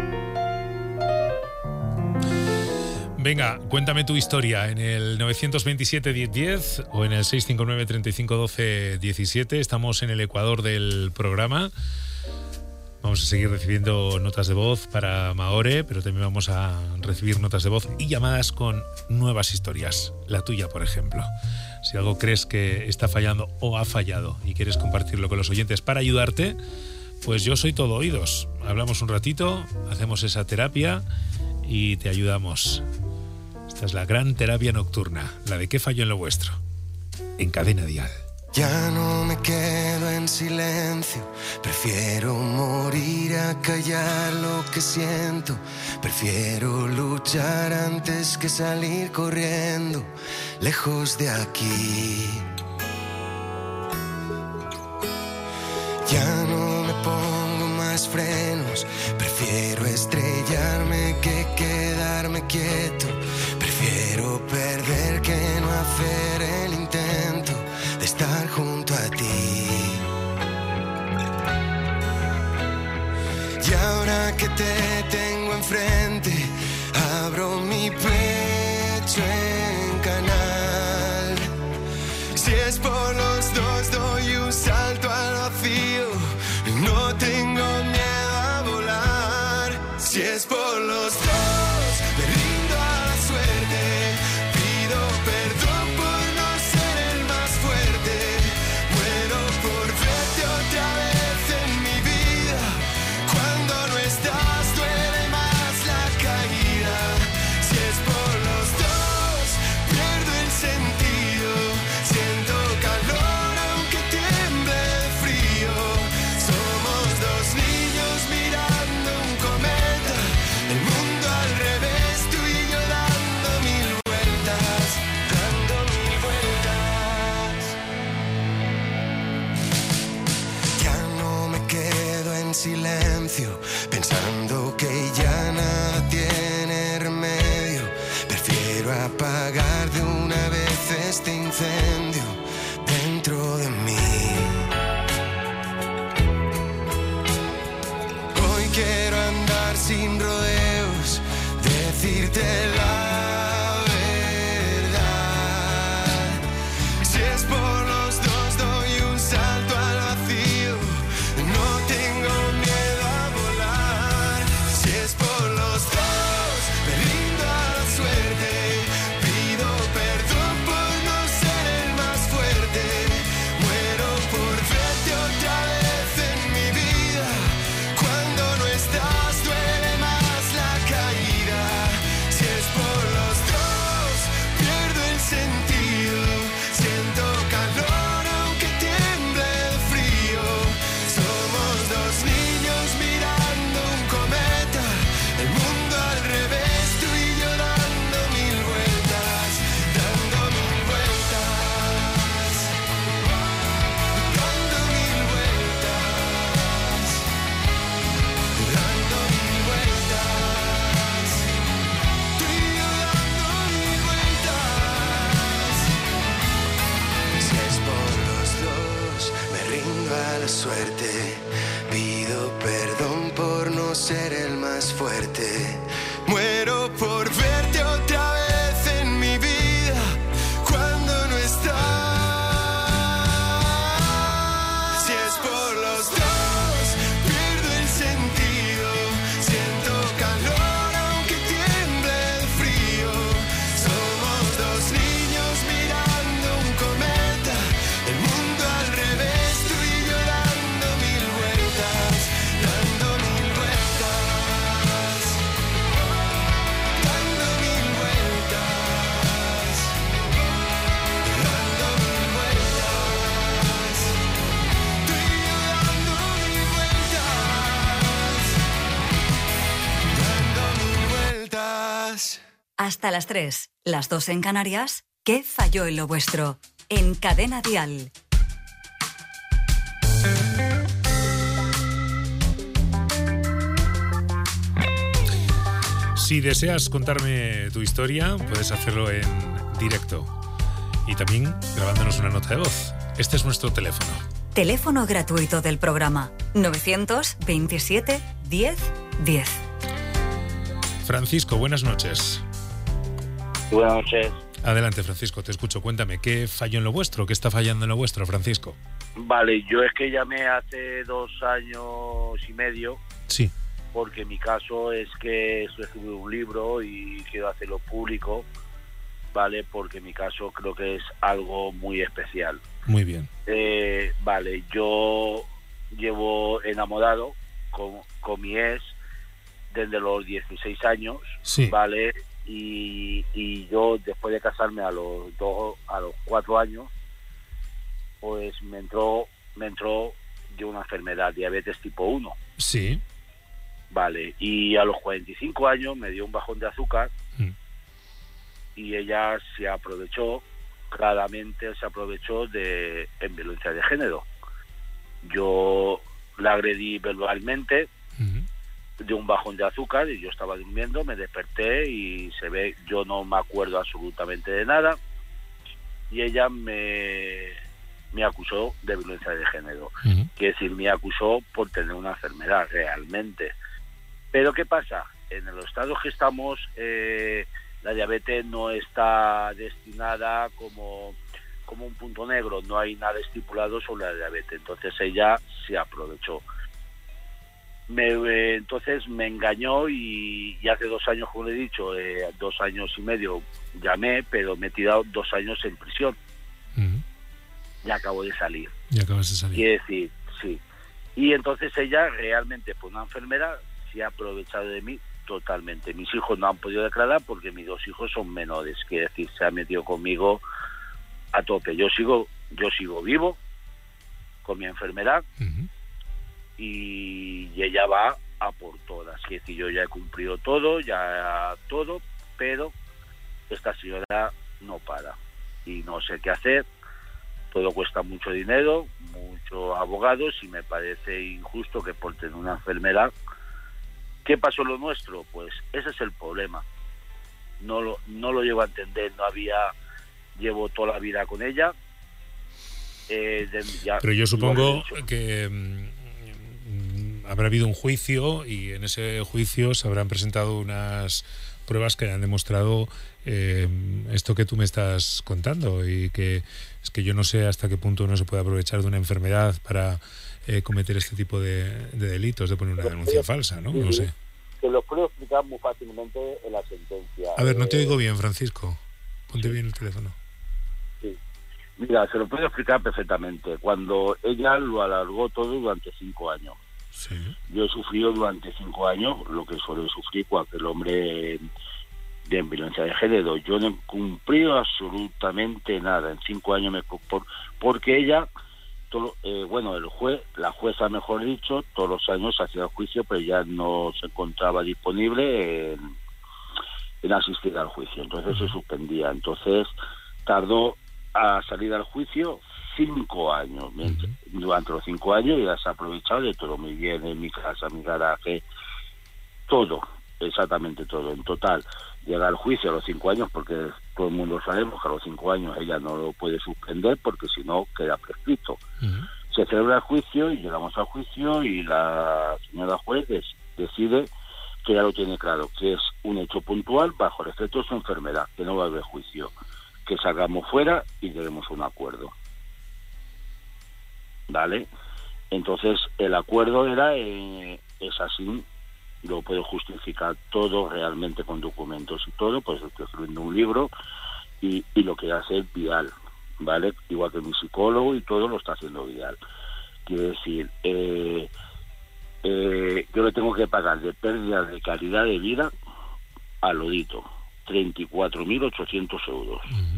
Venga, cuéntame tu historia en el novecientos veintisiete diez diez o en el seis cinco nueve treinta y cinco doce diecisiete. Estamos en el ecuador del programa. Vamos a seguir recibiendo notas de voz para Maore, pero también vamos a recibir notas de voz y llamadas con nuevas historias. La tuya, por ejemplo. Si algo crees que está fallando o ha fallado y quieres compartirlo con los oyentes para ayudarte, pues yo soy todo oídos. Hablamos un ratito, hacemos esa terapia y te ayudamos. Esta es la gran terapia nocturna, la de ¿qué falló en lo vuestro? En Cadena Dial. Ya no me quedo en silencio, prefiero morir a callar lo que siento, prefiero luchar antes que salir corriendo, lejos de aquí. Ya no me pongo más frenos, prefiero estrellarme que quedarme quieto, prefiero perder que no hacer el intento de estar junto a ti. Y ahora que te tengo enfrente, abro mi pecho en canal. Si es por los dos, doy un salto al vacío. No tengo miedo a volar. Si es por los dos, me rindo a la suerte. Pido perdón por no ser el más fuerte. Muero por verte otra vez en mi vida. Cuando no estás duele más la caída. Si es por los dos, pensando que ya nada tiene remedio. Prefiero apagar de una vez este incendio dentro de mí. Hoy quiero andar sin rodeos, decirte la verdad. Si es por los dos doy un salto al vacío, no tengo miedo a volar. Si es por los dos me rindo a la suerte, pido perdón por no ser el más fuerte. Muero por verte otra vez en mi vida. Cuando no estás duele más la caída. Si es por los dos pierdo el sentido. Siento calor aunque tiemble el frío. Somos dos niños mirando un cometa. El mundo al revés, tú y yo dando mil vueltas, dando mil vueltas, dando mil vueltas, dando mil vueltas, tú y yo dando mil vueltas. Si es por los dos, me rindo a la suerte. Pido perdón por no ser el más fuerte. Muero por verte otra vez en mi vida. Cuando no estás. Si es por los dos, pierdo el sentido. Siento calor aunque tiemble el frío. Somos dos niños mirando un cometa. El mundo al revés, tú y yo dando mil vueltas, dando mil vueltas, dando mil vueltas, dando mil vueltas, tú y yo dando mil vueltas, dando mil vueltas. Hasta las tres, las dos en Canarias. ¿Qué falló en lo vuestro? En Cadena Dial. Si deseas contarme tu historia, puedes hacerlo en directo y también grabándonos una nota de voz. Este es nuestro teléfono. Teléfono gratuito del programa novecientos veintisiete diez diez. Francisco, buenas noches. Buenas noches. Adelante, Francisco, te escucho. Cuéntame, ¿qué falló en lo vuestro? ¿Qué está fallando en lo vuestro, Francisco? Vale, yo es que llamé hace dos años y medio. Sí. Porque mi caso es que estoy escribiendo un libro y quiero hacerlo público, ¿vale? Porque mi caso creo que es algo muy especial. Muy bien. Eh, vale, yo llevo enamorado con, con mi ex desde los dieciséis años, sí. ¿vale? Y, y yo después de casarme a los dos, a los cuatro años, pues me entró, me entró de una enfermedad, diabetes tipo uno. Sí. Vale, y a los cuarenta y cinco años me dio un bajón de azúcar mm. y ella se aprovechó, claramente se aprovechó de en violencia de género. Yo la agredí verbalmente mm. de un bajón de azúcar y yo estaba durmiendo, me desperté y se ve, yo no me acuerdo absolutamente de nada y ella me, me acusó de violencia de género. Mm. Quiere decir, me acusó por tener una enfermedad realmente. Pero ¿qué pasa? En los estados que estamos, eh, la diabetes no está destinada como, como un punto negro, no hay nada estipulado sobre la diabetes. Entonces ella se aprovechó. Me, eh, entonces me engañó y, y hace dos años, como le he dicho, eh, dos años y medio llamé, pero me he tirado dos años en prisión. Uh-huh. Ya acabo de salir. Ya acabas de salir. Quiere decir, sí. Y entonces ella realmente, por una enfermedad, se ha aprovechado de mí totalmente. Mis hijos no han podido declarar porque mis dos hijos son menores, quiere decir, se ha metido conmigo a tope. Yo sigo, yo sigo vivo con mi enfermedad uh-huh. y, y ella va a por todas. Quiere decir, yo ya he cumplido todo, ya todo, pero esta señora no para y no sé qué hacer. Todo cuesta mucho dinero, muchos abogados y me parece injusto que por tener una enfermedad ¿Qué pasó lo nuestro? Pues ese es el problema. No lo, no lo llevo a entender, no había... Llevo toda la vida con ella. Eh, de, ya, Pero yo supongo que mm, habrá habido un juicio y en ese juicio se habrán presentado unas pruebas que han demostrado eh, esto que tú me estás contando, y que es que yo no sé hasta qué punto uno se puede aprovechar de una enfermedad para eh, cometer este tipo de, de delitos, de poner una denuncia falsa, ¿no? No sé. Te lo puedo explicar muy fácilmente en la sentencia. A ver, no te Eh, oigo bien, Francisco. Ponte bien el teléfono. Sí. Mira, se lo puedo explicar perfectamente. Cuando ella lo alargó todo durante cinco años. Sí. Yo he sufrido durante cinco años lo que suele sufrir cualquier hombre de violencia de género. Yo no he cumplido absolutamente nada. En cinco años me por, porque ella, todo, eh, bueno, el juez, la jueza, mejor dicho, todos los años hacía el juicio, pero ya no se encontraba disponible en, en asistir al juicio. Entonces se suspendía. Entonces tardó a salir al juicio cinco años. Uh-huh. Durante los cinco años ya se ha aprovechado de todo muy bien, en mi casa, mi garaje, todo, exactamente todo. En total, llega al juicio a los cinco años, porque todo el mundo sabemos que a los cinco años ella no lo puede suspender, porque si no queda prescrito. Uh-huh. Se celebra el juicio y llegamos al juicio y la señora juez des, decide que ya lo tiene claro, que es un hecho puntual bajo el efecto de su enfermedad, que no va a haber juicio, que salgamos fuera y lleguemos a un acuerdo. ¿Vale? Entonces el acuerdo era, eh, es así, lo puedo justificar todo realmente con documentos y todo, pues estoy escribiendo un libro y, y lo que hace es vial, ¿vale? Igual que mi psicólogo y todo lo está haciendo vial. Quiere decir, eh, eh, yo le tengo que pagar de pérdida de calidad de vida al lodito treinta y cuatro mil ochocientos euros. Uh-huh.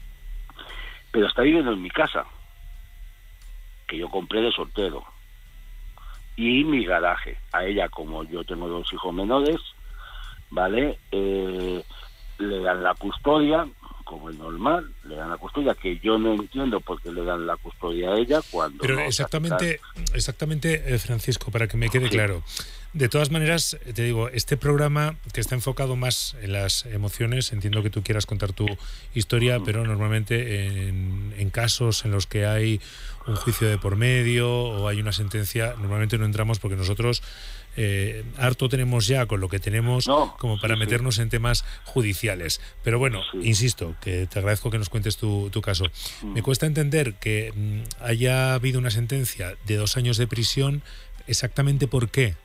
Pero está viviendo en mi casa, que yo compré de soltero, y mi garaje. A ella, como yo tengo dos hijos menores, ¿vale? Eh, le dan la custodia, como es normal, le dan la custodia, que yo no entiendo por qué le dan la custodia a ella cuando... Pero no exactamente, exactamente, eh, Francisco, para que me quede sí. claro. De todas maneras, te digo, este programa que está enfocado más en las emociones, entiendo que tú quieras contar tu historia, uh-huh. pero normalmente en, en casos en los que hay un juicio de por medio o hay una sentencia, normalmente no entramos porque nosotros eh, harto tenemos ya con lo que tenemos no, como para sí, meternos sí. en temas judiciales. Pero bueno, sí. insisto, que te agradezco que nos cuentes tu, tu caso. Uh-huh. Me cuesta entender que mm, haya habido una sentencia de dos años de prisión. ¿Exactamente por qué?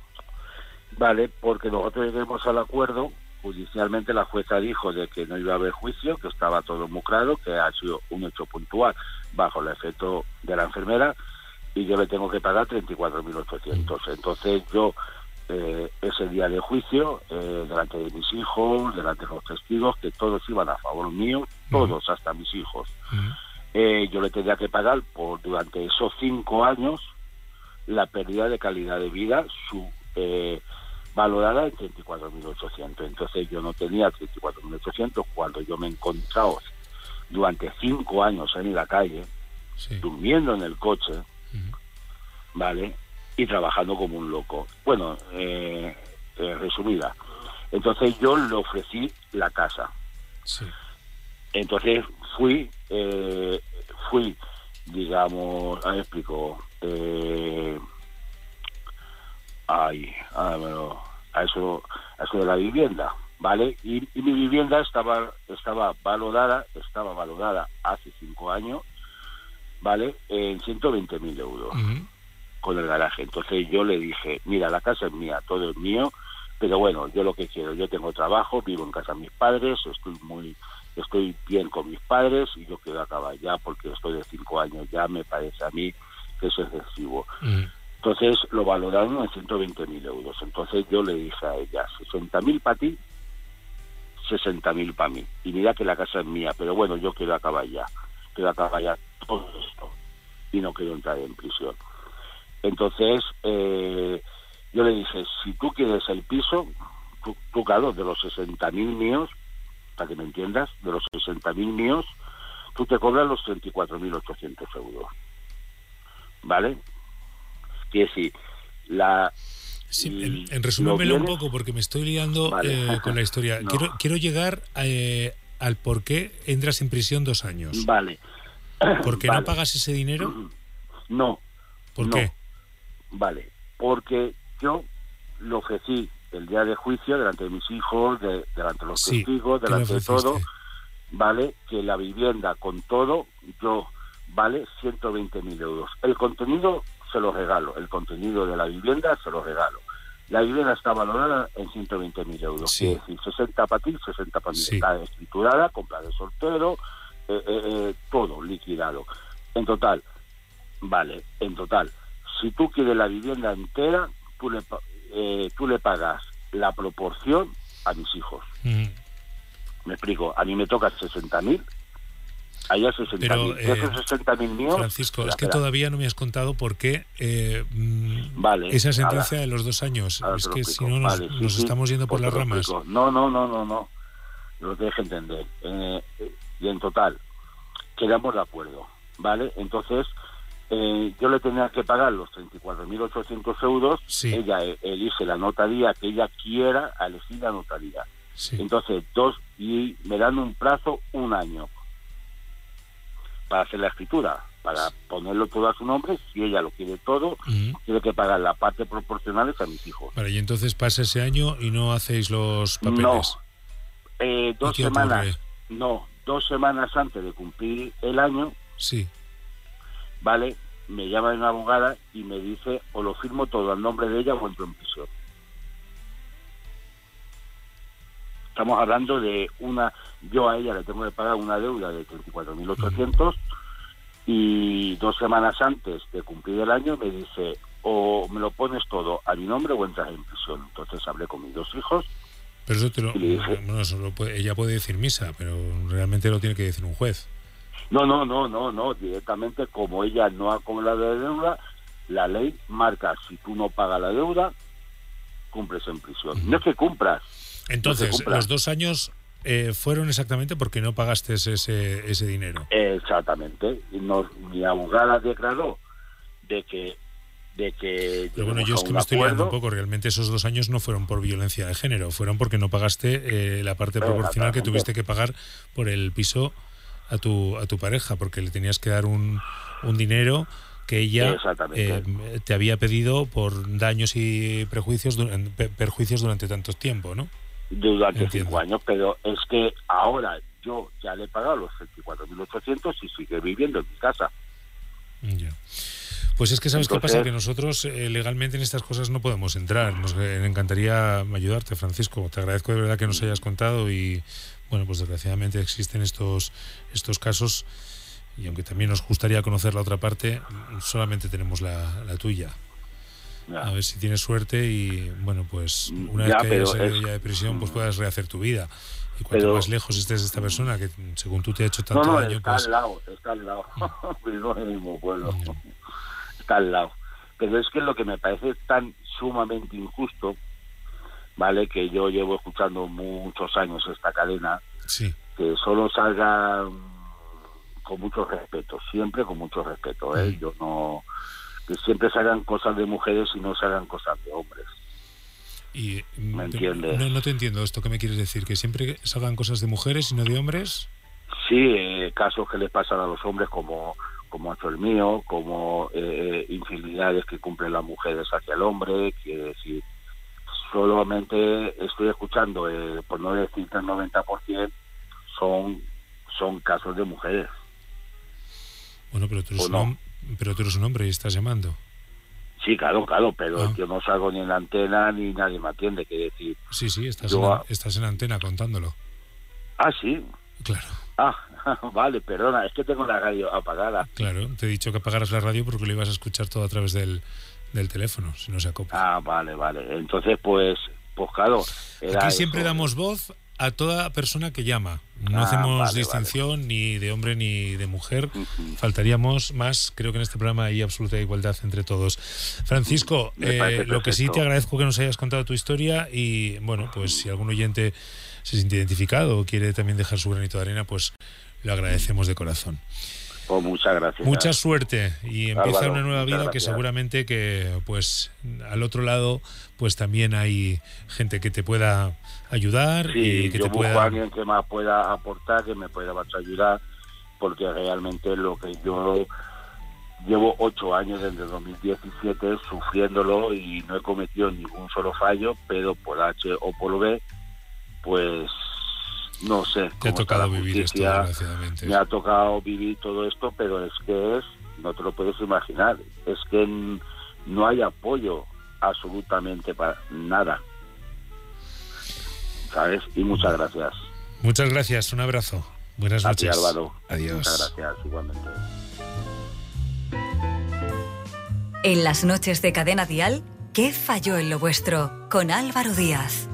Vale, porque nosotros llegamos al acuerdo, judicialmente la jueza dijo de que no iba a haber juicio, que estaba todo muy claro, que ha sido un hecho puntual bajo el efecto de la enfermera, y yo le tengo que pagar treinta y cuatro mil ochocientos. Entonces yo, eh, ese día de juicio, eh, delante de mis hijos, delante de los testigos, que todos iban a favor mío, todos, hasta mis hijos, eh, yo le tendría que pagar por durante esos cinco años la pérdida de calidad de vida, su... Eh, valorada en treinta y cuatro mil ochocientos. Entonces yo no tenía treinta y cuatro mil ochocientos cuando yo me he encontrado durante cinco años en la calle, sí. durmiendo en el coche, uh-huh. ¿vale? Y trabajando como un loco. Bueno, eh, eh, resumida. Entonces yo le ofrecí la casa. Sí. Entonces fui, eh, fui, digamos, ahí explico, eh, Ay, a, bueno, a eso a eso de la vivienda, ¿vale? Y, y mi vivienda estaba estaba valorada, estaba valorada hace cinco años, ¿vale? En ciento veinte mil euros, uh-huh. con el garaje. Entonces yo le dije, mira, la casa es mía, todo es mío, pero bueno, yo lo que quiero, yo tengo trabajo, vivo en casa de mis padres, estoy muy estoy bien con mis padres y yo quiero acabar ya porque estoy de cinco años ya, me parece a mí que eso es excesivo. Uh-huh. Entonces lo valoraron en ciento veinte mil euros. Entonces yo le dije a ella, sesenta mil para ti, sesenta mil para mí. Y mira que la casa es mía, pero bueno, yo quiero acabar ya. Quiero acabar ya todo esto. Y no quiero entrar en prisión. Entonces eh, yo le dije, si tú quieres el piso, tú, tú claro, de los sesenta mil míos, para que me entiendas, de los sesenta mil míos, tú te cobras los treinta y cuatro mil ochocientos euros. ¿Vale? Que si la Sí, Y en, en lo resúmemelo un tienes. poco porque me estoy liando Vale. eh, con la historia. No. Quiero, quiero llegar eh, al por qué entras en prisión dos años. Vale. ¿Porque Vale. no pagas ese dinero? No. ¿Por no. qué? Vale, porque yo lo ofrecí el día de juicio delante de mis hijos, de, delante de los Sí, testigos, ¿qué le delante de ofreciste? todo, vale, que la vivienda con todo, yo, vale ciento veinte mil euros. El contenido se lo regalo, el contenido de la vivienda se lo regalo. La vivienda está valorada en ciento veinte mil euros, Sí. es decir, sesenta para ti, sesenta para mí. Sí. Está escriturada, compra de soltero, eh, eh, eh, todo liquidado. En total, vale, en total, si tú quieres la vivienda entera, tú le, pa- eh, tú le pagas la proporción a mis hijos. Mm. Me explico, a mí me toca sesenta mil, a ella sesenta Pero, mil. eh, Esos sesenta mil míos... Francisco, espera, es que espera. todavía no me has contado por qué eh, mm, Vale, esa sentencia ahora- de los dos años. ahora Es te lo que si explico. no nos, Vale, sí, nos sí, estamos yendo por pues las te lo ramas. explico. No, no, no, no, no. Lo tienes que entender. Eh, eh, y en total, quedamos de acuerdo, ¿vale? Entonces, eh, yo le tenía que pagar los treinta y cuatro mil ochocientos euros. Sí. Ella eh, elige la notaría que ella quiera, a elegir la notaría. Sí. Entonces, dos, y me dan un plazo, un año, para hacer la escritura, para ponerlo todo a su nombre. Si ella lo quiere todo, Mm. tiene que pagar la parte proporcional a mis hijos. Vale, y entonces pasa ese año y no hacéis los papeles. No. Eh, dos ¿Y qué semanas, ocurre? no, dos semanas antes de cumplir el año, Sí. ¿vale? Me llama una abogada y me dice, o lo firmo todo al nombre de ella o entro en prisión. Estamos hablando de una, yo a ella le tengo que pagar una deuda de treinta y cuatro mil ochocientos y dos semanas antes de cumplir el año me dice, o me lo pones todo a mi nombre o entras en prisión. Entonces hablé con mis dos hijos. Pero eso te lo, Y le dije- bueno, eso lo puede- ella puede decir misa, pero realmente lo tiene que decir un juez. No, no, no, no, no, directamente como ella no ha acumulado la deuda, la ley marca, si tú no pagas la deuda, cumples en prisión. No es que cumplas. Entonces, no es que cumplas. los dos años eh, fueron exactamente porque no pagaste ese, ese dinero. Exactamente. Y nos, mi abogada declaró de que... De que Pero bueno, lleguemos yo a es que un me estoy liando un acuerdo. poco. Realmente esos dos años no fueron por violencia de género, fueron porque no pagaste eh, la parte Exactamente. proporcional que tuviste que pagar por el piso a tu a tu pareja, porque le tenías que dar un, un dinero que ella Exactamente. eh, te había pedido por daños y prejuicios durante, pe- perjuicios durante tanto tiempo, ¿no? Durante Entiendo. cinco años, pero es que ahora yo ya le he pagado los treinta y cuatro mil ochocientos y sigue viviendo en mi casa. Ya. Pues es que sabes qué Entonces- pasa, que nosotros eh, legalmente en estas cosas no podemos entrar. Nos eh, encantaría ayudarte, Francisco. Te agradezco de verdad que nos hayas contado y bueno, pues desgraciadamente existen estos estos casos y aunque también nos gustaría conocer la otra parte, solamente tenemos la, la tuya. Ya. A ver si tienes suerte y bueno, pues una Ya, vez que hayas pero salido es- ya de prisión, pues puedas rehacer tu vida. Y cuanto Pero- más lejos estés de esta persona, que según tú te ha hecho No, tanto no, daño, está pues al lado, está al lado. No es el mismo pueblo. Está al lado. Pero es que lo que me parece tan sumamente injusto, ¿vale? Que yo llevo escuchando muchos años esta cadena, sí. que solo salga mm, con mucho respeto, siempre con mucho respeto, ¿eh? Mm. Yo no... Que siempre salgan cosas de mujeres y no salgan cosas de hombres. Y, ¿Me te- entiendes? No, no te entiendo esto que me quieres decir, que siempre salgan cosas de mujeres y no de hombres. Sí, eh, casos que les pasan a los hombres como como ha hecho el mío, como eh, infidelidades que cumplen las mujeres hacia el hombre, quiere decir, solamente estoy escuchando, eh, por no decir que el noventa por ciento son, son casos de mujeres. Bueno, pero tú eres, ¿O un, no? hom- pero tú eres un hombre y estás llamando. Sí, claro, claro, pero Ah. yo no salgo ni en la antena ni nadie me atiende, quiere decir... Sí, sí, estás, Yo en, la- a- estás en la antena contándolo. Ah, sí. Claro. Ah, vale, perdona, es que tengo la radio apagada. Claro, te he dicho que apagaras la radio porque lo ibas a escuchar todo a través del, del teléfono, si no se acopla. Ah, vale, vale. Entonces, pues, pues claro... era Aquí siempre eso. damos voz a toda persona que llama. No Ah, hacemos vale, distinción ni de hombre ni de mujer. Faltaríamos más. Creo que en este programa hay absoluta igualdad entre todos. Francisco, Me parece eh, lo que sí perfecto. te agradezco que nos hayas contado tu historia y bueno, pues si algún oyente se siente identificado o quiere también dejar su granito de arena, pues lo agradecemos de corazón. Pues muchas gracias. Mucha suerte y empieza Álvaro, una nueva vida muchas que gracias. seguramente que pues al otro lado pues también hay gente que te pueda ayudar Sí, y que yo te busco pueda... a alguien que me pueda aportar, que me pueda ayudar, porque realmente lo que yo llevo ocho años desde dos mil diecisiete sufriéndolo y no he cometido ningún solo fallo, pero por H o por B, pues no sé. Te ha cómo está tocado la vivir esto, justicia. desgraciadamente. Me ha tocado vivir todo esto, pero es que es, no te lo puedes imaginar, es que n- no hay apoyo absolutamente para nada, ¿sabes? Y muchas gracias. Muchas gracias, un abrazo. Buenas A ti, noches. Álvaro. Adiós. Muchas gracias, igualmente. En las noches de Cadena Dial, ¿qué falló en lo vuestro? Con Álvaro Díaz.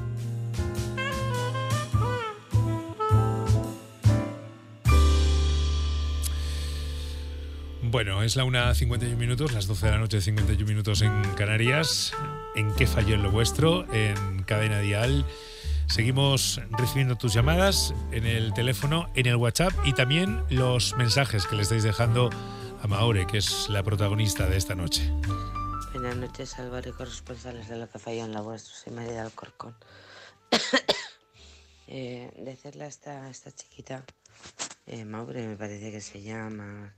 Bueno, es la una cincuenta y un minutos, las doce de la noche, cincuenta y un minutos en Canarias. ¿En qué falló en lo vuestro? En Cadena Dial. Seguimos recibiendo tus llamadas en el teléfono, en el WhatsApp y también los mensajes que le estáis dejando a Maure, que es la protagonista de esta noche. Buenas noches, Álvaro y corresponsales de Lo que falló en la vuestra. Soy María de Alcorcón. eh, decirle a esta, a esta chiquita, eh, Maure me parece que se llama,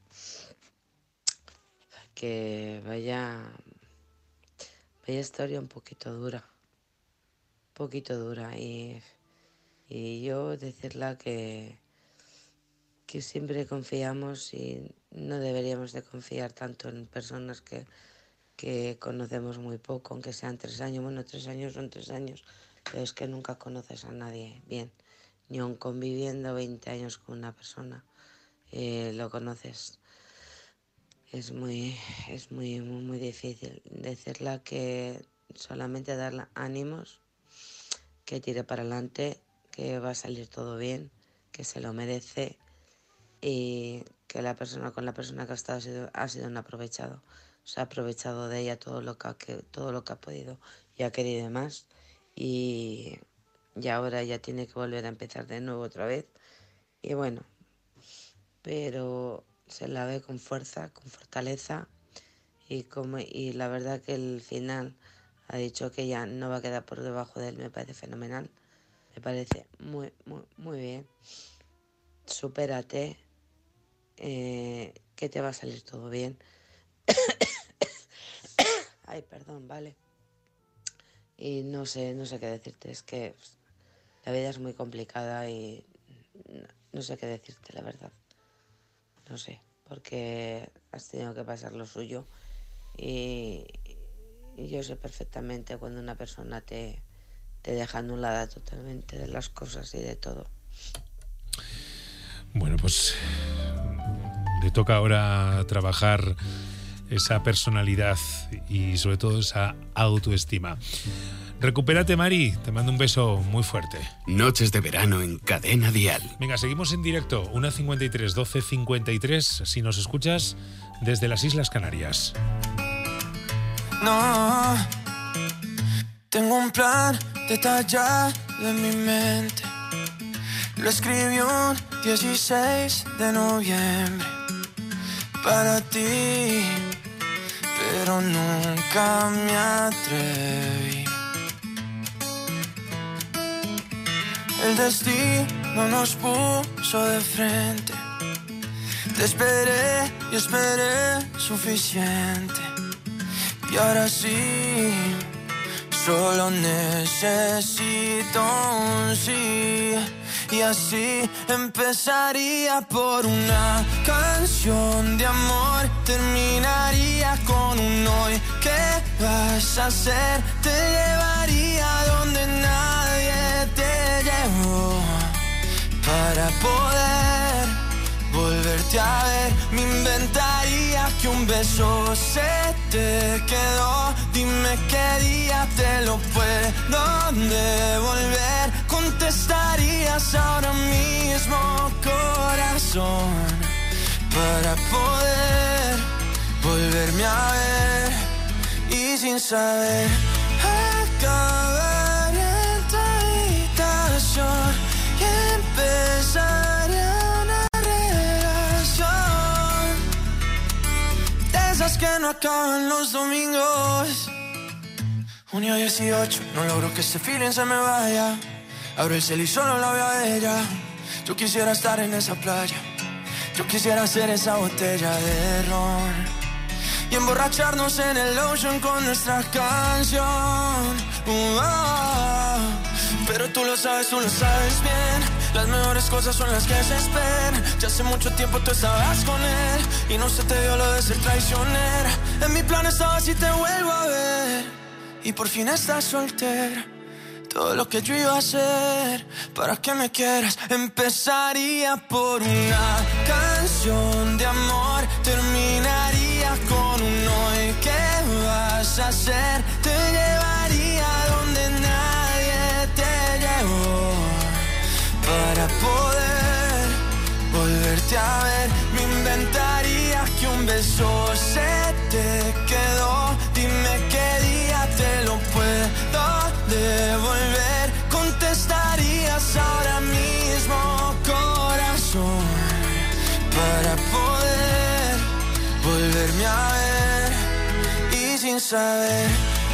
que vaya, vaya historia un poquito dura. Un poquito dura. Y, y yo decirle que, que siempre confiamos y no deberíamos de confiar tanto en personas que que conocemos muy poco, aunque sean tres años. Bueno, tres años son tres años, pero es que nunca conoces a nadie bien. Ni aun conviviendo veinte años con una persona, eh, lo conoces. Es muy, es muy, muy, muy difícil decirle que solamente darle ánimos, que tire para adelante, que va a salir todo bien, que se lo merece y que la persona con la persona que ha estado ha sido, ha sido un aprovechado. Se ha aprovechado de ella todo lo que ha, que, todo lo que ha podido y ha querido más. Y, y ahora ya tiene que volver a empezar de nuevo otra vez. Y bueno, pero se la ve con fuerza, con fortaleza. Y, como, y la verdad que el final ha dicho que ya no va a quedar por debajo de él. Me parece fenomenal. Me parece muy, muy, muy bien. Supérate. Eh, que te va a salir todo bien. Ay, perdón, vale. Y no sé, no sé qué decirte, es que la vida es muy complicada y no, no sé qué decirte, la verdad. No sé, porque has tenido que pasar lo suyo y, y yo sé perfectamente cuando una persona te, te deja anulada totalmente de las cosas y de todo. Bueno, pues le toca ahora trabajar esa personalidad y sobre todo esa autoestima. Recupérate, Mari, te mando un beso muy fuerte. Noches de verano en Cadena Dial. Venga, seguimos en directo, una cincuenta y tres, doce cincuenta y tres, si nos escuchas desde las Islas Canarias. No, tengo un plan detallado en mi mente. Lo escribí un dieciséis de noviembre para ti, pero nunca me atreví. El destino nos puso de frente. Te esperé y esperé suficiente. Y ahora sí, solo necesito un sí. Y así empezaría por una canción de amor. Terminaría con un hoy. ¿Qué vas a hacer? Te llevaría donde nadie te llevó. Para poder volverte a ver, me inventaría que un beso se te quedó. Dime qué día te lo puedo devolver. Contestarías ahora mismo, corazón, para poder volverme a ver. Y sin saber, acabar en tu habitación y empezar una relación. no acaban los domingos. Junio dieciocho, no logro que ese feeling se me vaya. Abro el cel y solo la veo a ella. Yo quisiera estar en esa playa. Yo quisiera ser esa botella de ron y emborracharnos en el ocean con nuestra canción. Uh, ah, pero tú lo sabes, tú lo sabes bien. Las mejores cosas son las que se esperan. Ya hace mucho tiempo tú estabas con él y no se te dio lo de ser traicionera. En mi plan estaba si te vuelvo a ver y por fin estás soltera. Todo lo que yo iba a hacer para que me quieras empezaría por una canción de amor. Terminaría con un hoy. ¿Qué vas a hacer? Te llevaría donde nadie te llevó para poder volverte a ver. Me inventaría que un beso se te quedó. Dime qué día te lo puedo devolver. Contestarías ahora mismo, corazón, para poder volverme a ver. Y sin saber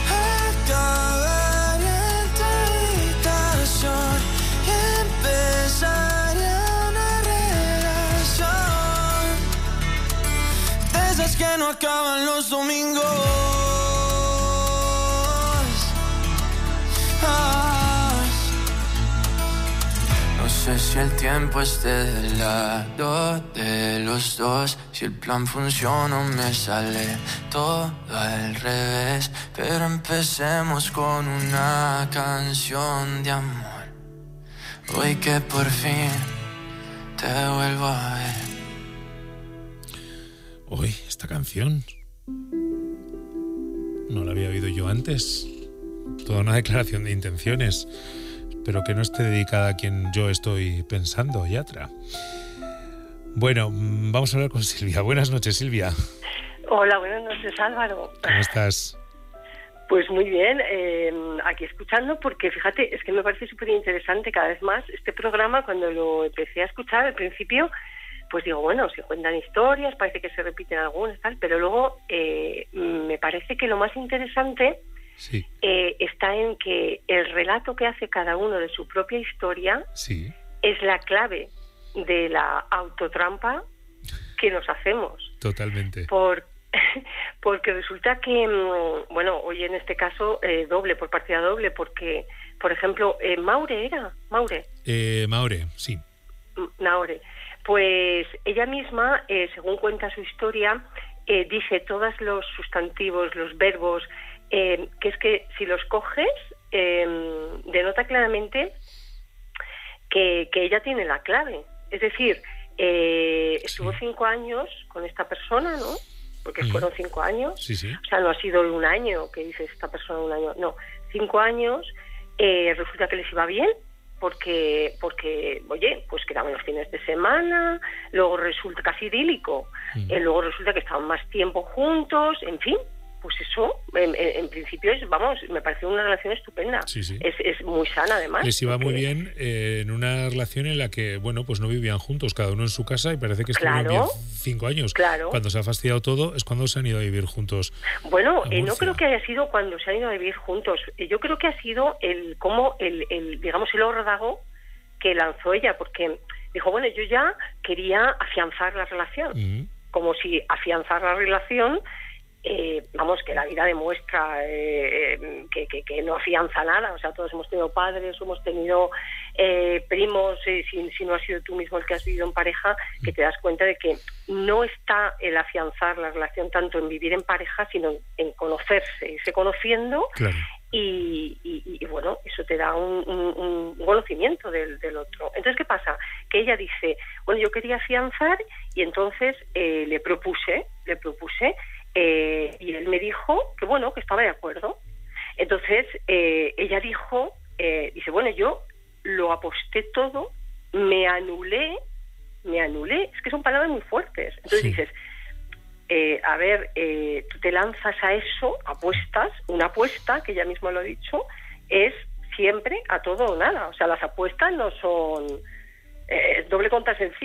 acabar en tu habitación y empezar una relación de esas que no acaban los domingos. No sé si el tiempo esté del lado de los dos, si el plan funciona o me sale todo al revés, pero empecemos con una canción de amor. Hoy que por fin te vuelvo a ver. Uy, esta canción no la había oído yo antes. Toda una declaración de intenciones, pero que no esté dedicada a quien yo estoy pensando, Yatra. Bueno, vamos a hablar con Silvia. Buenas noches, Silvia. Hola, buenas noches, Álvaro. ¿Cómo estás? Pues muy bien, eh, aquí escuchando, porque fíjate, es que me parece súper interesante cada vez más este programa. Cuando lo empecé a escuchar al principio, pues digo, bueno, se cuentan historias, parece que se repiten algunas, tal, pero luego eh, me parece que lo más interesante sí. eh, está en que el relato que hace cada uno de su propia historia sí. es la clave de la autotrampa que nos hacemos. Totalmente. Por, porque resulta que, bueno, hoy en este caso eh, doble, por partida doble, porque, por ejemplo, eh, Maure era, Maure. Eh, Maure, sí. Maure. Pues ella misma, eh, según cuenta su historia, eh, dice todos los sustantivos, los verbos, eh, que es que si los coges, eh, denota claramente que, que ella tiene la clave. Es decir, eh, estuvo sí. cinco años con esta persona, ¿no? Porque mm. fueron cinco años. Sí, sí. O sea, no ha sido un año, que dice esta persona un año. No, cinco años. Eh, resulta que les iba bien. Porque, porque, oye, pues quedaban los fines de semana, luego resulta casi idílico, mm. eh, luego resulta que estaban más tiempo juntos, en fin, pues eso, en, en, en principio es, vamos, me parece una relación estupenda. Sí, sí. Es, es muy sana, además. Les iba porque... muy bien eh, en una relación en la que, bueno, pues no vivían juntos, cada uno en su casa, y parece que estuvieron claro, bien cinco años. Claro. Cuando se ha fastidiado todo es cuando se han ido a vivir juntos. Bueno, eh, no creo que haya sido cuando se han ido a vivir juntos. Yo creo que ha sido el, como el, el digamos, el órdago que lanzó ella, porque dijo, bueno, yo ya quería afianzar la relación, mm. como si afianzar la relación, eh, vamos, que la vida demuestra eh, que, que, que no afianza nada. O sea, todos hemos tenido padres, hemos tenido eh, primos, eh, si, si no has sido tú mismo el que has vivido en pareja, mm. que te das cuenta de que no está el afianzar la relación tanto en vivir en pareja, sino en conocerse, irse conociendo. Claro. Y, y, y bueno, eso te da un, un, un conocimiento del, del otro. Entonces, ¿qué pasa? Que ella dice, bueno, yo quería afianzar y entonces eh, le propuse, le propuse eh, y él me dijo que bueno, que estaba de acuerdo. Entonces, eh, ella dijo, eh, dice, bueno, yo lo aposté todo, me anulé, me anulé, es que son palabras muy fuertes. Entonces sí. dices, Eh, a ver, eh, tú te lanzas a eso, apuestas, una apuesta, que ella misma lo ha dicho, es siempre a todo o nada. O sea, las apuestas no son eh, doble contra sencillo.